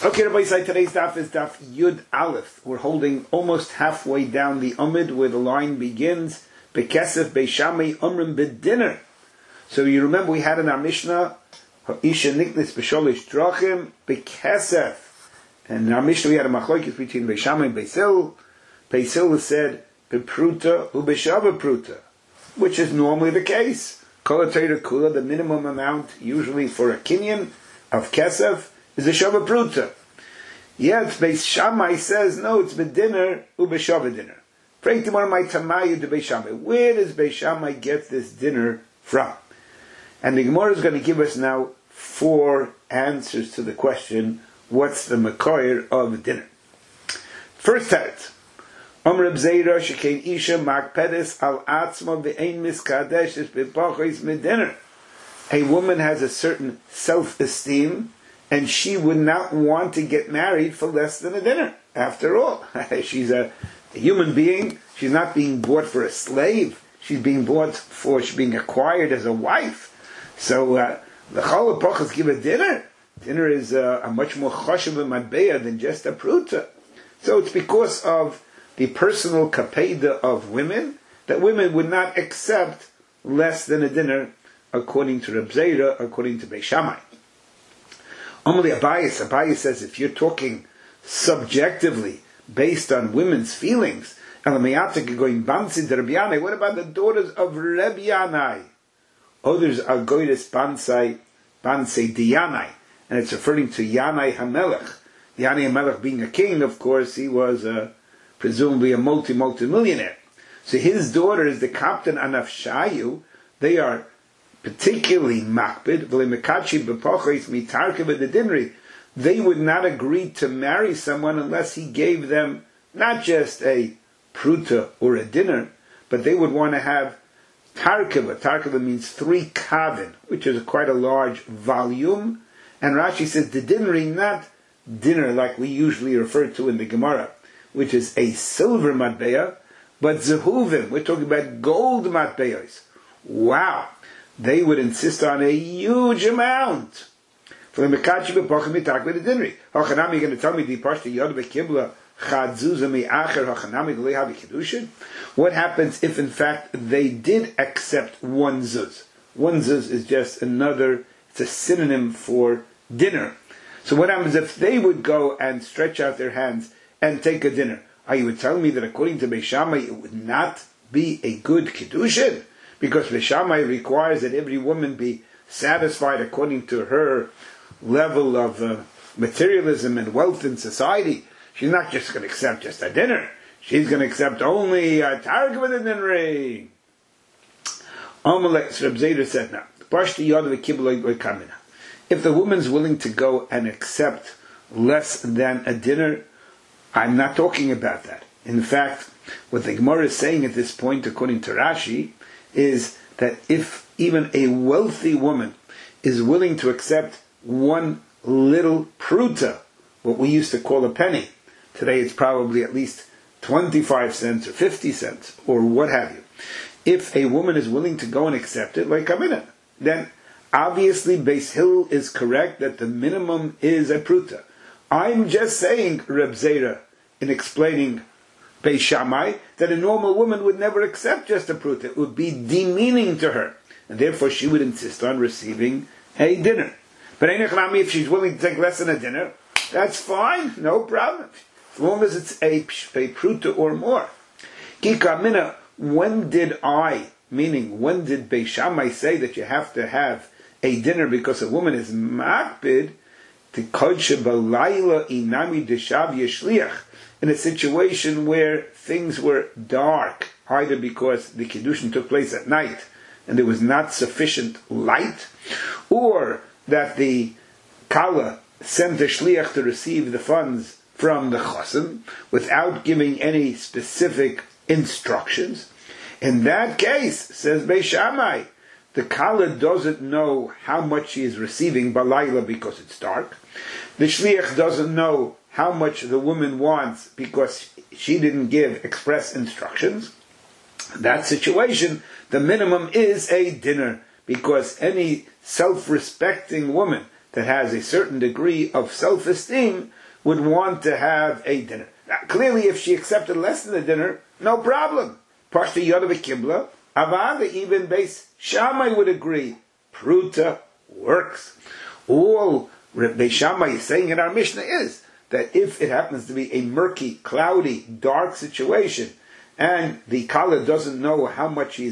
Okay, Rabbi Yisai, today's daf is daf Yud Aleph. We're holding almost halfway down the Umid where the line begins. Bekesef Beishamei Umrim B'Dinner. So you remember we had in our Mishnah, Isha Niknis B'Sholish Drachim Bekesef. And in our Mishnah we had a machlokes between Beishamei and Beisil. Beisil said Bepruta Ubeshava Pruta, which is normally the case. Kol HaTorah Kula, the minimum amount usually for a kinyan of Kesef is a Shava Pruta. Yet Beis Shammai says, no, it's B'Dinner Ubeshava Dinner. Praying to one of my Tamayu to Beis Shammai. Where does Beis Shammai get this dinner from? And the Gemara is going to give us now 4 answers to the question, what's the Makoyer of dinner? First teretz. Amr Bzeira Shekein Isha Makpedes Al Atzma Ve'ein Miskadeshes B'Pachos Medinner. A woman has a certain self-esteem, and she would not want to get married for less than a dinner. After all, she's a human being. She's not being bought for a slave. She's being she's being acquired as a wife. So the Chol HaPachas give a dinner. Dinner is a much more chashuv matbeya than just a pruta. So it's because of the personal kapeda of women that women would not accept less than a dinner, according to Reb Zeira, according to Beis Shammai. Amali Abayis says if you're talking subjectively based on women's feelings, what about the daughters of Reb Yanai? Others are goyres bansei diyanai, and it's referring to Yanai Hamelech. Yanai Hamelech being a king, of course, he was presumably a multi-millionaire. So his daughters, the captain Anafshayu, they are particularly makbid, they would not agree to marry someone unless he gave them not just a pruta or a dinner, but they would want to have tarkiva. Tarkiva means 3 kavin, which is quite a large volume. And Rashi says the dinner, not dinner like we usually refer to in the Gemara, which is a silver matbeya, but zehuvim, we're talking about gold matbeyos. Wow! They would insist on a huge amount. You're going to tell me the pashta yod bekibla chadzuza me'acher hachanami g'lei havi kedushin? What happens if in fact they did accept one zuz? One zuz is just it's a synonym for dinner. So what happens if they would go and stretch out their hands and take a dinner? Are you telling me that according to Beis Shammai it would not be a good kedushin? Because Beis Shammai requires that every woman be satisfied according to her level of materialism and wealth in society. She's not just going to accept just a dinner. She's going to accept only a targ with a dinner. Amalek Reb Zeira said now, if the woman's willing to go and accept less than a dinner, I'm not talking about that. In fact, what the Gemara is saying at this point, according to Rashi, is that if even a wealthy woman is willing to accept one little pruta, what we used to call a penny, today it's probably at least 25 cents or 50 cents or what have you. If a woman is willing to go and accept it, like Kamina, then obviously Beis Hill is correct that the minimum is a pruta. I'm just saying, Reb Zeira, in explaining Beis Shammai, that a normal woman would never accept just a pruta. It would be demeaning to her. And therefore she would insist on receiving a dinner. But if she's willing to take less than a dinner, that's fine, no problem. As long as it's a pruta or more. Kika mina, when did Beis Shammai say that you have to have a dinner because a woman is makbid to kodshe balayla inami deshav yeshliach, in a situation where things were dark, either because the Kiddushin took place at night and there was not sufficient light, or that the Kala sent a shliach to receive the funds from the Chosim without giving any specific instructions. In that case, says Beis Shammai, the Kala doesn't know how much she is receiving balayla because it's dark. The shliach doesn't know how much the woman wants because she didn't give express instructions. In that situation, the minimum is a dinner, because any self-respecting woman that has a certain degree of self-esteem would want to have a dinner. Now, clearly, if she accepted less than a dinner, no problem. Pashta Yoda Kibla, Avada, even Beis Shammai would agree. Pruta works. All Beis Shammai is saying in our Mishnah is that if it happens to be a murky, cloudy, dark situation, and the Kala doesn't know how much she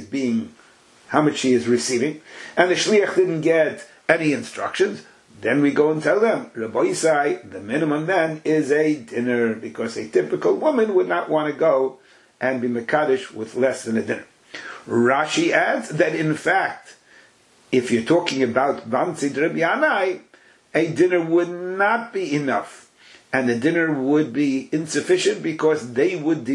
is receiving, and the Shliach didn't get any instructions, then we go and tell them, Rabbi Yisai, the minimum then is a dinner, because a typical woman would not want to go and be Mekadosh with less than a dinner. Rashi adds that in fact, if you're talking about Banzi Rabbi Yanai, a dinner would not be enough, and the dinner would be insufficient because they would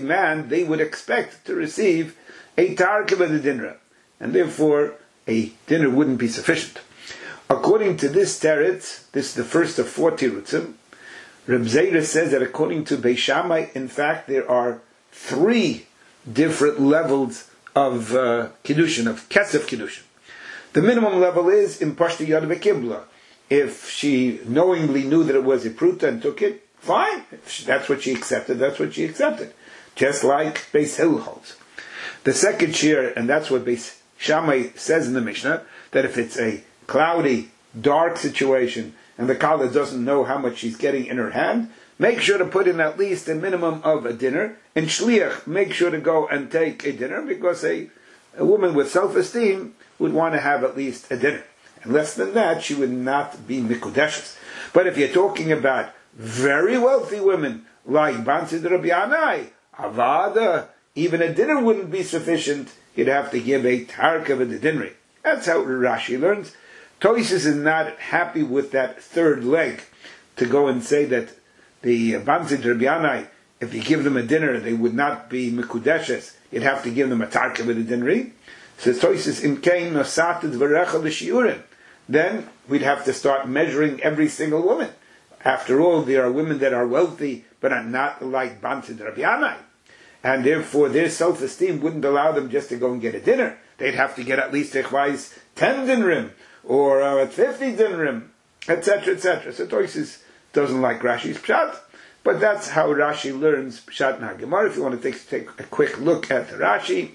expect to receive a tarkiv of the dinner, and therefore a dinner wouldn't be sufficient. According to this teretz, this is the first of 4 tirutzim, Reb Zera says that according to Beis Shammai, in fact, there are 3 different levels of kiddushin, of kesef kiddushin. The minimum level is in Pashta Yad V'Kibla. If she knowingly knew that it was a pruta and took it, fine. If that's what she accepted, that's what she accepted. Just like Beis Hill holds. The second shir, and that's what Beis Shammai says in the Mishnah, that if it's a cloudy, dark situation, and the Kala doesn't know how much she's getting in her hand, make sure to put in at least a minimum of a dinner. And Shliach, make sure to go and take a dinner, because a woman with self-esteem would want to have at least a dinner. And less than that, she would not be Mikudeshes. But if you're talking about very wealthy women, like Banzi Rabbi Yanai, Avada, even a dinner wouldn't be sufficient. You'd have to give a tarkav of the dinner. That's how Rashi learns. Toises is not happy with that third leg, to go and say that the Banzi Rabbi Yanai, if you give them a dinner, they would not be Mikudeshes. You'd have to give them a tarkav of the dinner. Says Toises, in Kain Nosatid V'Recha L'Shiurim. Then we'd have to start measuring every single woman. After all, there are women that are wealthy, but are not like Banzi Rabbi Yanai. And therefore their self-esteem wouldn't allow them just to go and get a dinner. They'd have to get at least 10 dinrim, or 50 dinrim, etc., etc. So Toises doesn't like Rashi's Pshat, but that's how Rashi learns Pshat na Gemara. If you want to take a quick look at the Rashi,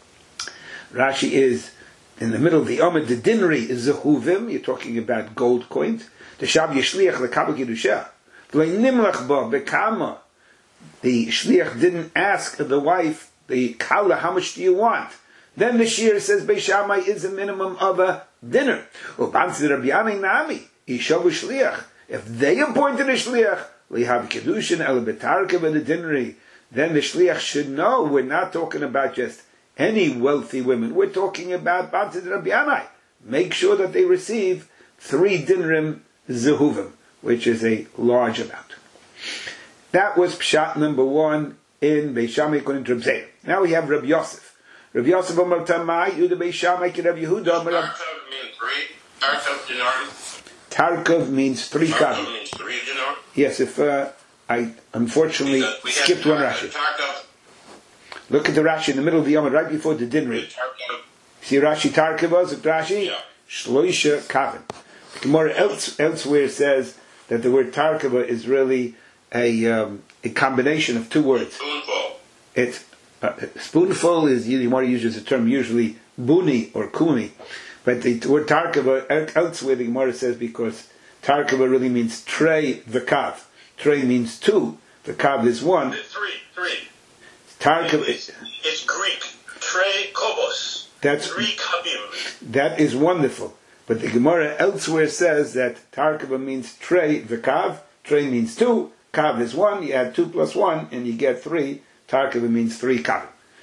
Rashi is in the middle of the Amid. The dinri is zehuvim. You're talking about gold coins. The shab yishliach lekabel kiddusha. V'nimlach ba bekama. The shliach didn't ask the wife, the kala, how much do you want? Then the shir says Beis Shammai is a minimum of a dinner. U'banzi Rabbi Yanai nami ishavu shliach. If they appointed a shliach, lihav kiddushin el betarkev and the dinri, then the shliach should know we're not talking about just any wealthy women. We're talking about Banzi Rabbi Yanai. Make sure that they receive 3 dinrim zehuvim, which is a large amount. That was Pshat number 1 in Beis Shammai according to Reb Zera. Now we have Reb Yosef. Reb Yosef Omer Tamai, Yuda Beis Shammai, Reb Yehuda. Tarkov means 3. Tarkov dinar. Tarkov means 3 kavim. Tarkov means 3 dinar. Yes, if I unfortunately skipped one Rashi. Tarkov. Look at the Rashi in the middle of the Yom, right before the Dinri. See Rashi Tarkov was it Rashi? Yeah. Shloisha kavim. Gemara elsewhere says that the word Tarkova is really a combination of 2 words. Spoonful. It's spoonful is Gemara uses the term usually buni or kuni, but the word Tarkova elsewhere the Gemara says because Tarkova really means trey v'kav. Trey means 2. The kav is 1. 3. Tarkova. It's Greek. Trey kobos. That's 3 kavim. That is wonderful. But the Gemara elsewhere says that Tarkova means trey v'kav. Trey means 2. Kav is 1. You add 2 plus 1 and you get 3. Tarkova means 3 kav.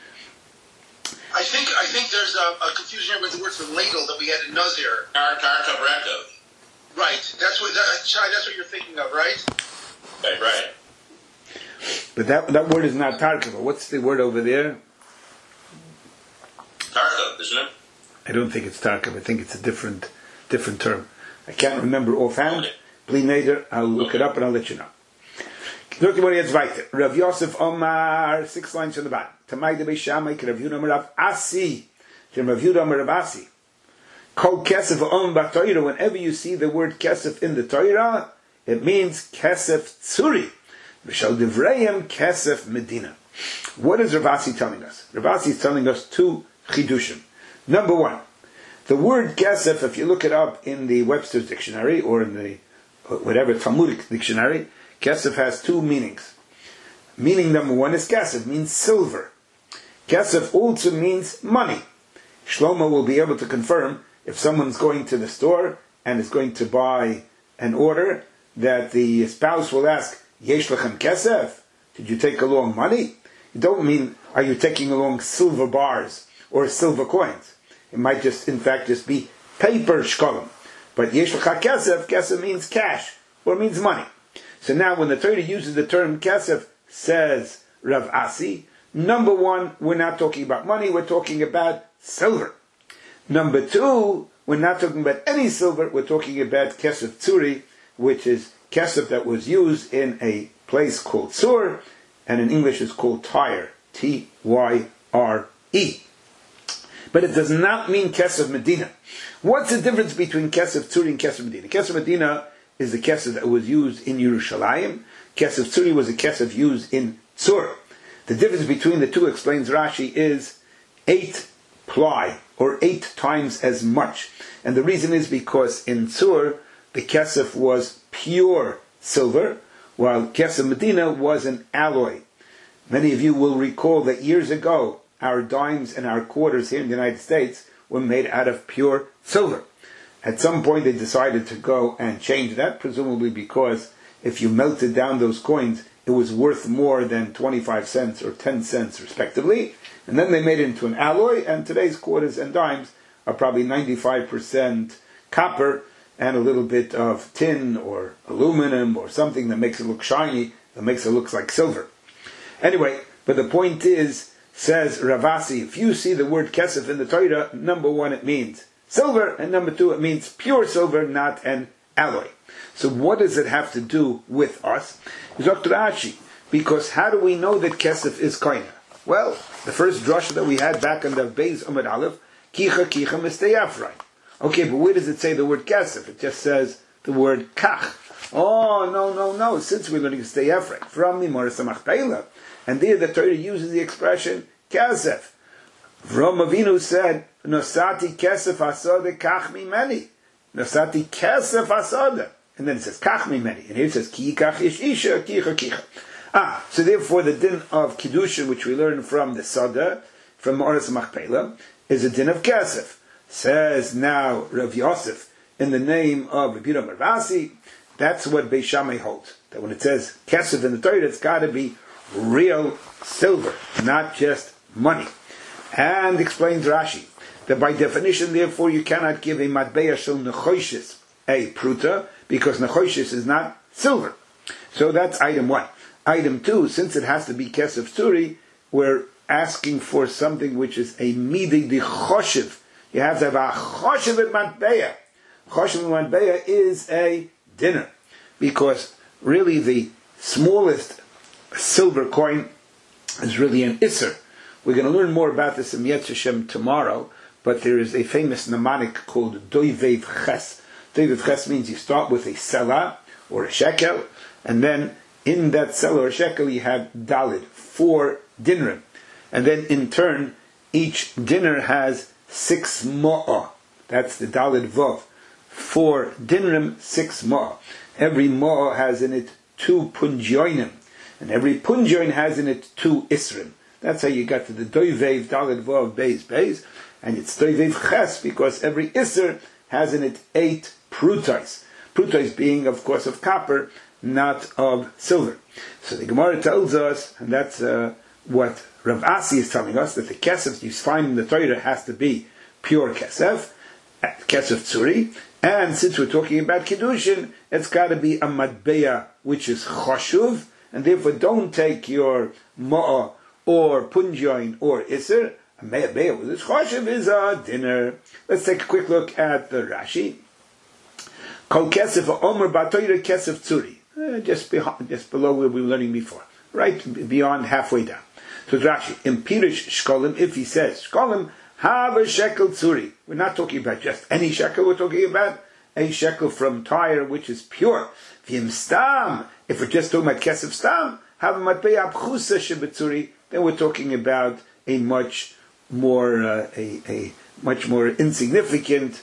I think there's a confusion here with the words for ladle that we had in Nazir. Tarkov rekov. Right. That's what you're thinking of, right? Okay, right. But that word is not Tarkova. What's the word over there? Tarkov, isn't it? I don't think it's Tarkov. I think it's a different term. I can't remember offhand. Please, Nader, I'll look it up and I'll let you know. Look at what he has weiter. Rav Yosef Omar, 6 lines from the bottom. Tamay de Beis Shammai, Rav Yehuda Rav Asi. Rav Yehuda Rav Asi. Kol kesef b'Torah. Whenever you see the word kesef in the Torah, it means kesef tzuri. V'shal divrayim kesef medina. What is Rav Asi telling us? Rav Asi is telling us two chidushim. Number one, the word kesef, if you look it up in the Webster's dictionary or in the whatever Talmudic dictionary, kesef has two meanings. Meaning number one is kesef, means silver. Kesef also means money. Shlomo will be able to confirm if someone's going to the store and is going to buy an order, that the spouse will ask, Yesh lechem kesef? Did you take along money? You don't mean, are you taking along silver bars or silver coins? It might just, in fact, just be paper shkolim. But yesh lecha kesef, kesef means cash, or means money. So now when the Torah uses the term kesef, says Rav Asi, number one, we're not talking about money, we're talking about silver. Number two, we're not talking about any silver, we're talking about kesef tzuri, which is kesef that was used in a place called Tzur, and in English is called Tyre, Tyre. But it does not mean kesef Medina. What's the difference between kesef Tzuri and kesef Medina? Kesef Medina is the kesef that was used in Yerushalayim. Kesef Tzuri was a kesef used in Tzur. The difference between the two, explains Rashi, is 8 ply, or 8 times as much. And the reason is because in Tzur, the kesef was pure silver, while kesef Medina was an alloy. Many of you will recall that years ago, our dimes and our quarters here in the United States were made out of pure silver. At some point they decided to go and change that, presumably because if you melted down those coins, it was worth more than 25 cents or 10 cents respectively. And then they made it into an alloy, and today's quarters and dimes are probably 95% copper and a little bit of tin or aluminum or something that makes it look shiny, that makes it look like silver. Anyway, but the point is, says Rav Asi, if you see the word kesef in the Torah, number one, it means silver, and number two, it means pure silver, not an alloy. So what does it have to do with us? Dr. Rashi, because how do we know that kesef is koina? Well, the first drasha that we had back on the Beis Amud Aleph, kicha misteyafrai. Okay, but where does it say the word kesef? It just says the word kach. Oh, no. Since we're learning steyafrai from the Mimor Samachpeila, and there the Torah uses the expression kesef. Avraham Avinu said, "Nosati kesef asada kach mimeni." Nosati kesef asada, and then it says kach mimeni, and here it says ki kach ish isha kicha. So therefore, the din of kiddushin, which we learn from the Sada, from Ma'aras Machpelah, is a din of kesef. Says now Rav Yosef, in the name of Rabbi Yehuda Rav Asi, that's what Beis Shammai holds. That when it says kesef in the Torah, it's got to be real silver, not just money. And explains Rashi that by definition, therefore, you cannot give a matbeya shel nechoshes a pruta, because nechoshes is not silver. So that's item one. Item two, since it has to be kesef tzuri, we're asking for something which is a midi di choshev. You have to have a choshev at matbeya. Choshev at matbeya is a dinner, because really the smallest silver coin is really an isser. We're going to learn more about this in Yetz Hashem tomorrow, but there is a famous mnemonic called Doivev Ches. Doivev Ches means you start with a selah or a shekel, and then in that selah or shekel you have dalid, 4 dinrim. And then in turn, each dinner has 6 ma'ah. That's the dalid vav. 4 dinrim, 6 ma'ah. Every ma'ah has in it 2 punjoinim. And every punjoin has in it 2 isrim. That's how you got to the doivev, dalid vav, beis. And it's doivev ches, because every isr has in it 8 prutais. Prutais being, of course, of copper, not of silver. So the Gemara tells us, and that's what Rav Asi is telling us, that the kesef you find in the Torah has to be pure kesef tzuri, and since we're talking about kiddushin, it's got to be a matbeya which is choshuv, and therefore don't take your ma'ah or punjoin or iser. A matbeya with its choshuv is a dinner. Let's take a quick look at the Rashi. Kol kesef omer ba'Torah kesef tzuri. Just below where we were learning before, right beyond halfway down. So Rashi, in Pirush Shkolim, if he says Shkolim, Have a shekel tzuri. We're not talking about just any shekel, we're talking about a shekel from Tyre, which is pure. V'im stam, if we're just talking about kesef stam, have a matbeya abchusa shebetzuri, then we're talking about a much more insignificant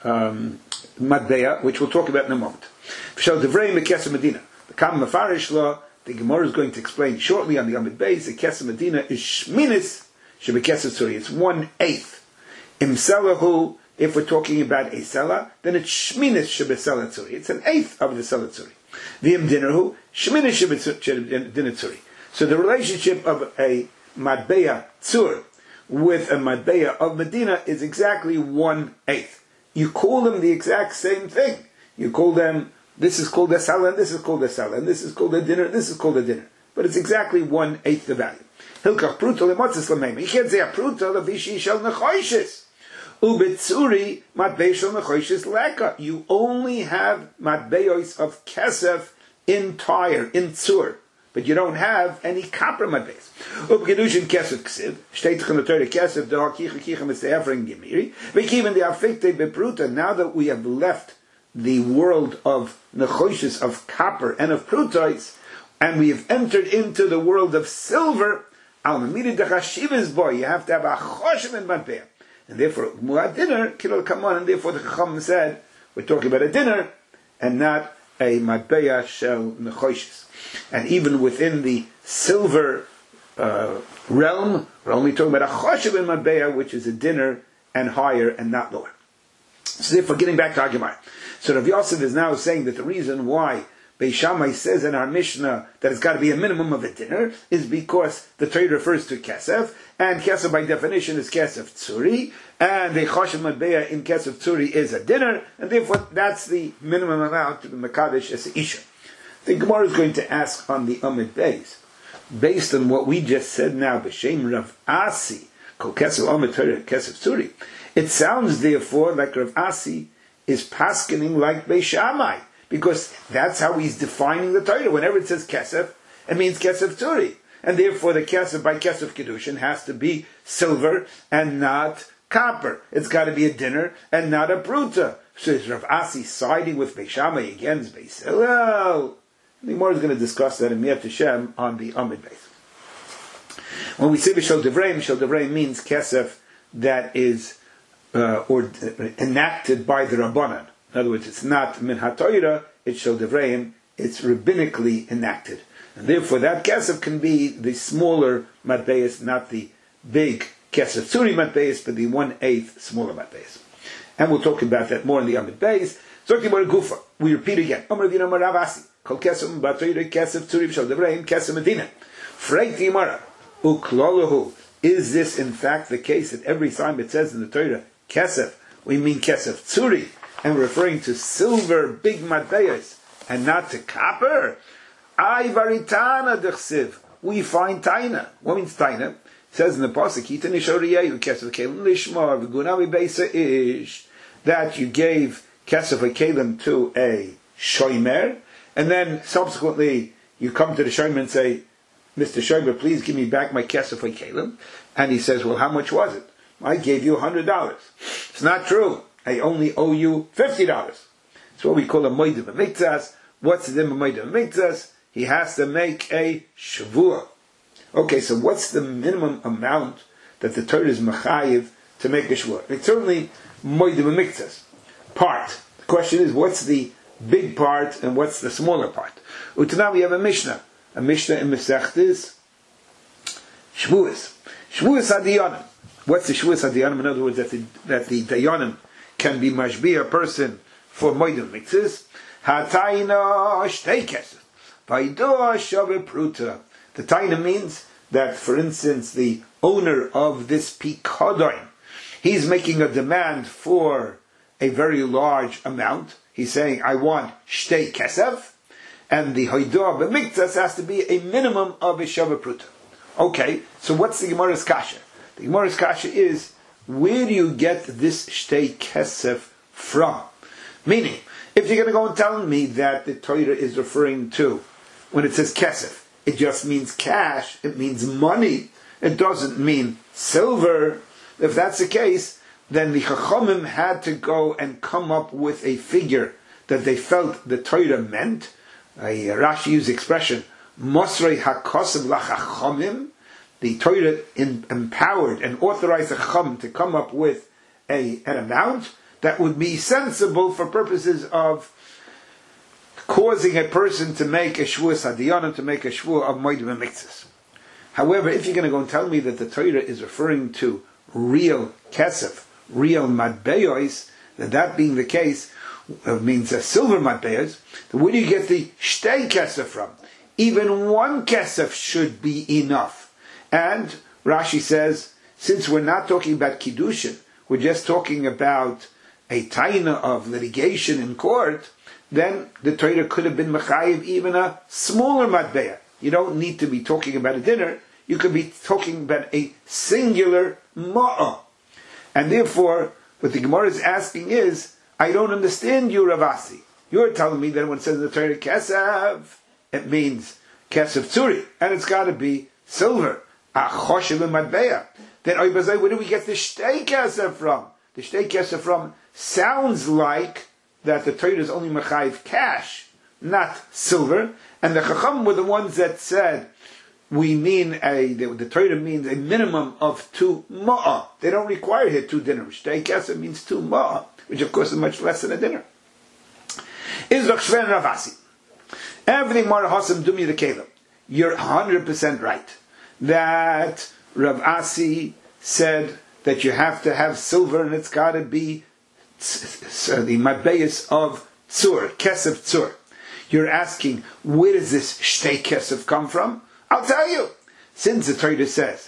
matbeya, which we'll talk about in a moment. V'shal devrei mekesef Medina. The Kam Mefarish law, the Gemara is going to explain shortly on the Amid Beis, the kesef Medina is shminis shebekesef tzuri. It's 1/8. Imselahu, if we're talking about a selah, then it's shminis shebesela tzuri. It's 1/8 of the selah tzuri. V'im dinarhu, shminis shebedinah tzuri. So the relationship of a matbeya tzur with a matbeya of Medina is exactly 1/8. You call them the exact same thing. You call them, this is called a salah, and this is called a salah, and this is called a dinner, and this is called a dinner. But it's exactly 1/8 the value. Hilkach pruta lemotzes lameim. You can't say a pruta levishi shel nechoishes. Ubetzuri matbei shel nechoishes leka. You only have matbeyos of kesef in Tyre, in tzur. But you don't have any copper matbeis. Upgedushin kesef ksiv. Steht in the Torah kesef da kicha kicha mitzayafring gemiri. We keep in the affikte bepruta. Now that we have left the world of nechoishes, of copper and of prutais, and we have entered into the world of silver, al mamidi dechashivas boy, you have to have a choshev in matbeya. And therefore, muad dinner, kilol kamon, and therefore the Chacham said, we're talking about a dinner, and not a matbeya shel nechoishes. And even within the silver realm, we're only talking about a choshev in matbeya, which is a dinner and higher and not lower. So therefore, getting back to our Gemara. So Rav Yosef is now saying that the reason why Beis Shammai says in our Mishnah that it's got to be a minimum of a dinner is because the Torah refers to kesef, and kesef by definition is kesef tzuri, and a choshev matbeya in kesef tzuri is a dinner, and therefore that's the minimum amount to be mekadesh as a isha. The Gemara is going to ask on the Amid Beis, based on what we just said now, b'shem Rav Asi, kol kesef Amid Torah kesef tzuri. It sounds therefore like Rav Asi is paskening like Beis Shammai, because that's how he's defining the Torah. Whenever it says kesef, it means kesef tzuri, and therefore the kesef by kesef kedushin has to be silver and not copper. It's got to be a dinner and not a pruta. So is Rav Asi siding with Beis Shammai against Beis Hillel? The Gemara is going to discuss that in Miyat Hashem on the Amid Beis. When we say Shel Devrei means kesef that is or enacted by the Rabbanan. In other words, it's not min haTorah, it's Shel Devreim, it's rabbinically enacted. And therefore that kesef can be the smaller matbeis, not the big kesef tzuri matbeis, but the 1/8 smaller matbeis. And we'll talk about that more in the Amid Beis. Talking about Gufa, we repeat again. Amar Ravina Amar Rav Asi, kol kesef b'Torah kesef tzuri Shel Devreim kesef Medina. Freit Yimara uklalahu. Is this in fact the case that every time it says in the Torah kesef, we mean kesef tzuri, and referring to silver, big matbeyas, and not to copper? Ay varitana dechsiv. We find taina. What means taina? It says in the pasuk, "Ita nishoriyehu kesef kelim lishmar v'gunavi beisa ish," that you gave kesef kelim to a shomer, and then subsequently you come to the shomer and say, "Mr. Shomer, please give me back my kesef kelim," and he says, "Well, how much was it?" "I gave you $100. It's not true. I only owe you $50. It's what we call a moed b'miktzas. What's the moed b'miktzas? He has to make a shavua. Okay, so what's the minimum amount that the Torah is mechayiv to make a shavua? It's certainly moed b'miktzas part. The question is, what's the big part and what's the smaller part? Utanah, we have a Mishnah in Masechtas Shavuos. Shavuos Hadiyanim. What's the Shavuos Hadiyanim? In other words, that the Dayanim can be mashbi a person for moed b'miktzas. Hatayna shtei kesef. Vaydoa shave pruta. The taina means that, for instance, the owner of this pikadon, he's making a demand for a very large amount. He's saying, I want shtei kesef, and the hoidoa b'miktzas has to be a minimum of a shave pruta. Okay, so what's the Gemara's kasha? The Gemara's kasha is, where do you get this shtei kesef from? Meaning, if you're going to go and tell me that the Torah is referring to, when it says kesef, it just means cash, it means money, it doesn't mean silver, If that's the case, then the Chachamim had to go and come up with a figure that they felt the Torah meant. Rashi used the expression, Mosrei HaKosev LaChachamim. The Torah empowered and authorized the Chacham to come up with an amount that would be sensible for purposes of causing a person to make a shvuah sadiyanim, to make a shvuah of moedim and mitzvahs. However, if you're going to go and tell me that the Torah is referring to real kesef, real matbeyos, then that being the case means silver matbeyos, then where do you get the shtei kesef from? Even one kesef should be enough. And Rashi says, since we're not talking about kiddushin, we're just talking about a taina of litigation in court, then the Torah could have been mechayiv even a smaller matbeya. You don't need to be talking about a dinner. You could be talking about a singular ma'ah. And therefore, what the Gemara is asking is, I don't understand you, Rav Asi. You're telling me that when it says in the Torah kesef, it means kesef tzuri, and it's got to be silver. Achoshev and matbeya. Then, where do we get the shtei kesef from? The shtei kesef from sounds like that the Torah is only mechayiv cash, not silver. And the Chacham were the ones that said, the Torah means a minimum of 2 ma'ah. They don't require here 2 dinners. Shtei kesef means 2 ma'ah, which of course is much less than a dinner. Is Shven Rav Asi. Everything Mar Hasam Dumi the Kalim. You're 100% right. That Rav Asi said that you have to have silver and it's got to be the matbeyos of tzur, kesef tzur. You're asking, where does this shtei kesef come from? I'll tell you. Since the Torah says,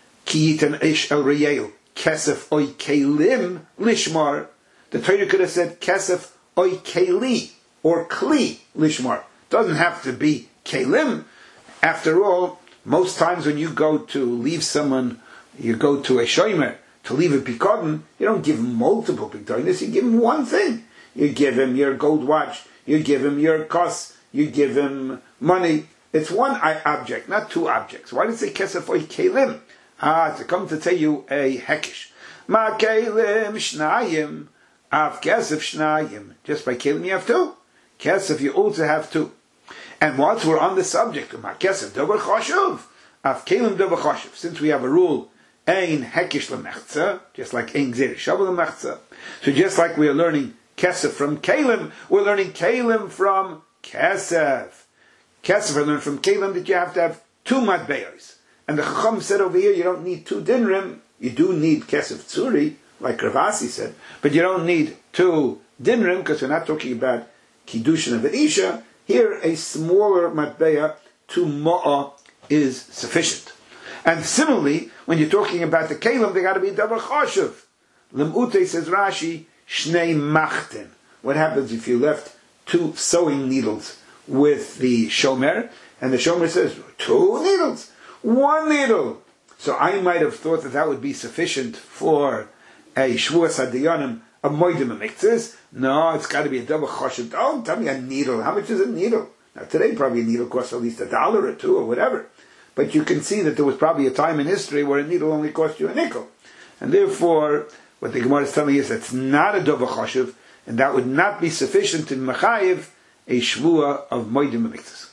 ki yitan ish el reyel, kesef oy kelim lishmar, the Torah could have said kesef oy keli, or kli lishmar. Doesn't have to be kelim. After all, most times when you go to leave someone, you go to a shomer to leave a pikadon, you don't give him multiple pikadons, you give him one thing. You give him your gold watch, you give him your kos, you give him money. It's one object, not 2 objects. Why did it say kesef oy kelim? To come to tell you a hekish. Ma kelim shnayim, av kesef shnayim. Just by kelim you have 2. Kesef you also have 2. And once we're on the subject of Kesef Dover Choshuv, Av Kelim Dover Choshuv, since we have a rule, Ein Hekish Lemechza, just like Ein Gzer Shavu Lemechza, so just like we are learning Kesef from Kelim, we're learning Kelim from Kesef. Kesef, we learn from Kelim that you have to have 2 matbeyos. And the Chacham said over here, you don't need 2 dinrim, you do need Kesef Tzuri, like Rav Asi said, but you don't need 2 dinrim, because we're not talking about Kiddushin of an Isha. Here, a smaller matbeya, 2 ma'ah, is sufficient. And similarly, when you're talking about the kelim, they got to be davar choshev. Lem'ute, says Rashi, shnei machten. What happens if you left 2 sewing needles with the shomer, and the shomer says, 2 needles, 1 needle. So I might have thought that would be sufficient for a shvuah sadiyanim, a moedim and mitzvahs. No, it's got to be a double choshev. Don't tell me a needle. How much is a needle? Now today probably a needle costs at least $1 or $2 or whatever. But you can see that there was probably a time in history where a needle only cost you a nickel. And therefore, what the Gemara is telling you is that's not a double choshev, and that would not be sufficient to mechayiv a shvuah of moedim and mitzvahs.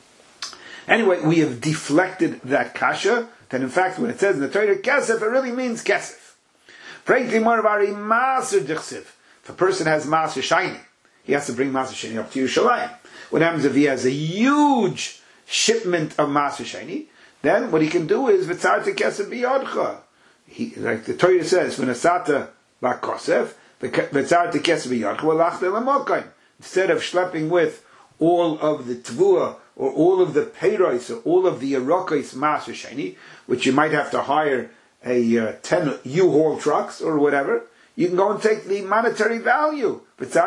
Anyway, we have deflected that kasha, that in fact when it says in the Torah kesef, it really means kesef. If a person has Maaser Shiny, he has to bring Maaser Shiny up to Yerushalayim. What happens if he has a huge shipment of Maaser Shiny? Then what he can do is V'tzarta Kesef B'yodcha. Like the Torah says, V'nasata B'kosef, V'tzarta Kesef B'yodcha, V'lachta L'mokaim. Instead of schlepping with all of the Tvua, or all of the Peiros, or all of the Yerokos Maaser Shiny, which you might have to hire a 10 U-Haul trucks or whatever, you can go and take the monetary value.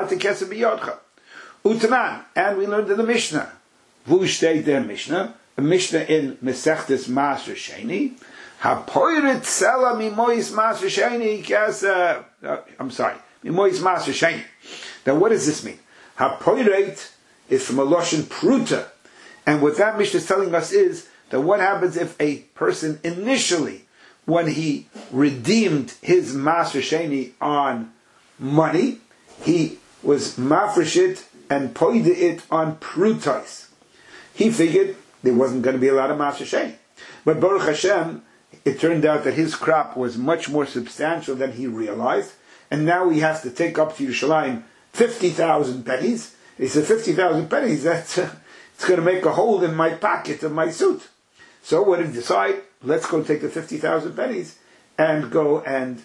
Utanan, and we learned in the Mishnah. Vu steht der Mishnah, a Mishnah in Mesechtes Maaser Sheni, Hapoiret Sela Mimois Maaser Sheni Kesef. Mimois Maaser Sheni. Now what does this mean? Hapoiret is from a Loshen Pruta. And what that Mishnah is telling us is that what happens if a person initially when he redeemed his Maser Sheni on money, he was mafreshit and poide it on prutais. He figured there wasn't going to be a lot of Maser Sheni. But Baruch Hashem, it turned out that his crop was much more substantial than he realized, and now he has to take up to Yerushalayim 50,000 pennies. He said, 50,000 pennies, it's going to make a hole in my pocket of my suit. So what did he decide? Let's go take the 50,000 pennies and go and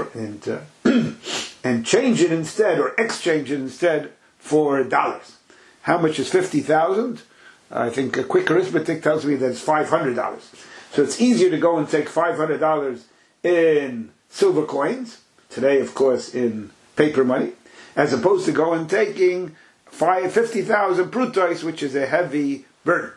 change it instead, or exchange it instead for dollars. How much is 50,000? I think a quick arithmetic tells me that it's $500. So it's easier to go and take $500 in silver coins, today of course in paper money, as opposed to go and taking 50,000 prutais, which is a heavy burden.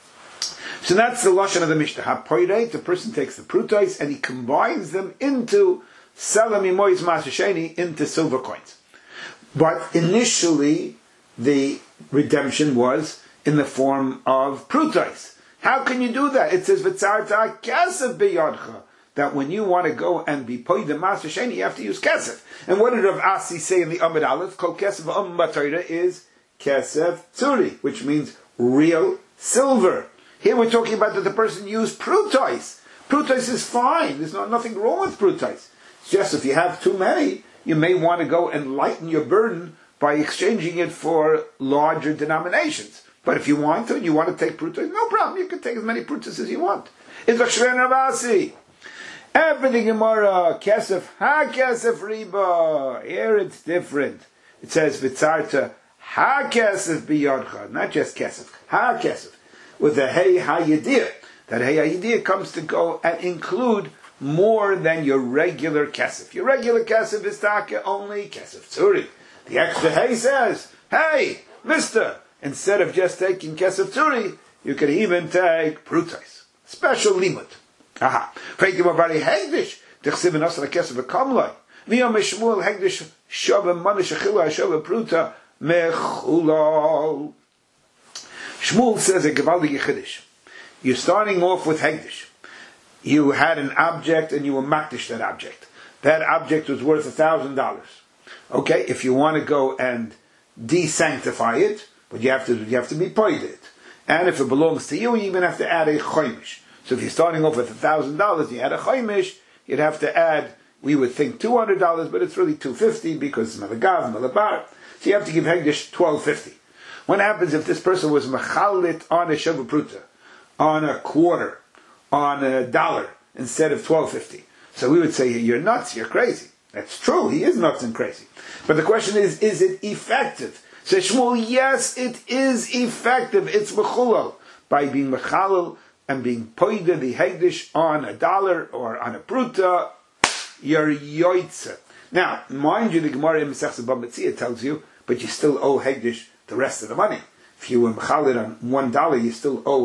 So that's the lashon of the Mishnah. HaPoirei, the person takes the prutais and he combines them into Salam Imois Maser Sheni, into silver coins. But initially, the redemption was in the form of prutais. How can you do that? It says V'tzarta kesef biyadcha, that when you want to go and be poid the Maser Sheni, you have to use kesef. And what did Rav Asi say in the Amud Aleph? Kol kesef Batayra is kesef tzuri, which means real silver. Here we're talking about that the person used prutais. Prutais is fine. There's nothing wrong with prutais. It's just if you have too many, you may want to go and lighten your burden by exchanging it for larger denominations. But if you want to take prutais, no problem. You can take as many prutais as you want. It's a Shrein Ravasi. Everything Gemara, kesef, ha-kesef riba. Here it's different. It says, v'tzarta, ha-kesef biyadcha. Not just kesef, ha-kesef. With the hey hayidiyah. That hey hayidiyah comes to go and include more than your regular kesef. Your regular kesef is taka only kesef tzuri. The extra hey says, hey, mister, instead of just taking kesef tzuri, you can even take prutais. Special limud. Aha. Freitim abari hegdish. Tichsiv in asla kesef v'kamlai. V'yom mishmul hegdish shavim manish achila shavim pruta mechulal. Shmuel says a Gevaldige Chiddush. You're starting off with Hegdish. You had an object and you were makdish that object. That object was worth $1,000. Okay, if you want to go and desanctify it, but you have to be paid it. And if it belongs to you even have to add a choimish. So if you're starting off with $1,000, you add a choimish, you'd have to add, we would think $200, but it's really $250 because it's Melagav, Melabar. So you have to give Hegdish $1,250. What happens if this person was mechalit on a sheva pruta, on a quarter, on $1 instead of $12.50? So we would say, you're nuts, you're crazy. That's true, he is nuts and crazy. But the question is it effective? So Shmuel, yes, it is effective. It's mechulal. By being mechalal and being poida the hegdish on $1 or on a pruta, you're yoitze. Now, mind you, the Gemara in Masechta Bava Metzia tells you, but you still owe hegdish the rest of the money. If you were mechalid on $1, you still owe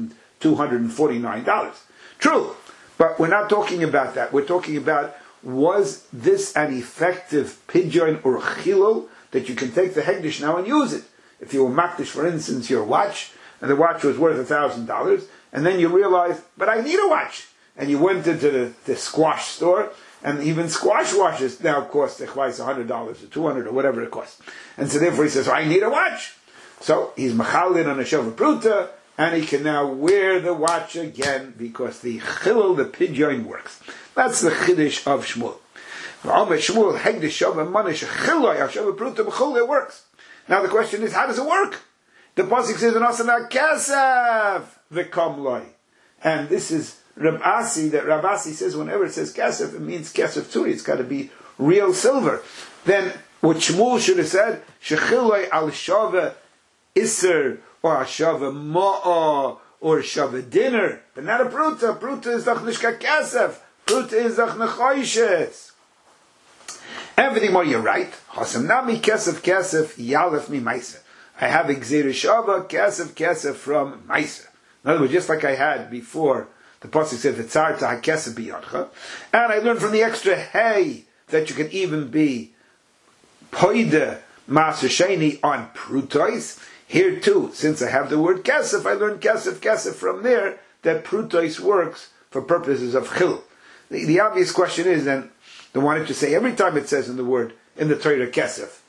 $1,249. True, but we're not talking about that. We're talking about, was this an effective pidyon or chilul that you can take the hegdish now and use it? If you were makdish, for instance, your watch, and the watch was worth $1,000, and then you realized, but I need a watch, and you went into the squash store, and even squash watches now cost $100 or $200 or whatever it costs. And so therefore he says, I need a watch. So he's machalin on a shova pruta, and he can now wear the watch again because the chilul, the pidyon, works. That's the chiddush of Shmuel. Shmuel hegdish shova manish chiloi shova pruta b'chol, it works. Now the question is, how does it work? The pasuk says, "V'nosana kesef v'kamloi," and this is Rav Asi, that Rav Asi says whenever it says kesef, it means kesef tzuri. It's got to be real silver. Then what Shmuel should have said, shechiloi al shava iser, or shava ma'a, or shava dinner, but not a pruta. Pruta is doch nishka kesef. Pruta is doch nechoishes. Everything more, you're right. Hasam nami kesef yalef mi ma'isa. I have Gzeira Shava, Kesef from Maisa. In other words, just like I had before, the pasuk said, "V'tzarta hakesef biyadcha," and I learned from the extra hey that you can even be poide Maser Sheni on prutois. Here too, since I have the word kesef, I learned kesef from there that prutois works for purposes of chil. the obvious question is then, they wanted to say every time it says in the Torah kesef.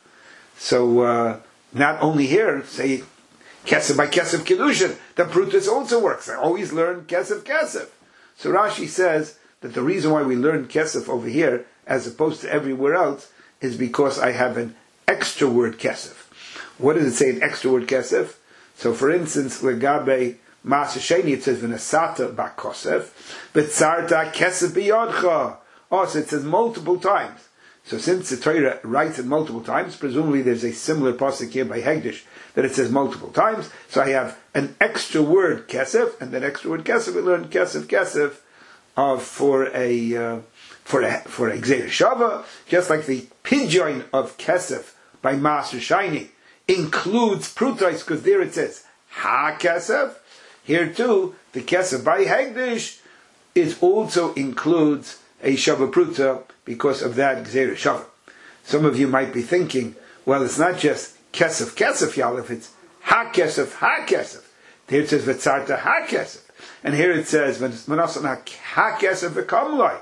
So not only here, say kesef by kesef kedushin. The prutas also works. I always learn kesef. So Rashi says that the reason why we learn kesef over here as opposed to everywhere else is because I have an extra word kesef. What does it say? An extra word kesef. So, for instance, legabe Maaseh Sheni, it says v'nasata ba'kosef, b'tzarta kesef b'yodcha. Oh, so it says multiple times. So since the Torah writes it multiple times, presumably there's a similar pasuk here by Hegdish that it says multiple times. So I have an extra word kesef, and that extra word kesef we learn kesef for a Gzeir Shava, just like the pidyon of kesef by Maaseh Sheni includes prutais, because there it says ha kesef. Here too, the kesef by Hegdish also includes a Shava Pruta because of that Gzeir Shava. Some of you might be thinking, well, it's not just Kesef Yalef, it's Ha Kesef. There it says V'tzarta Ha Kesef. And here it says V'nasan Ha Kesef V'kamloi.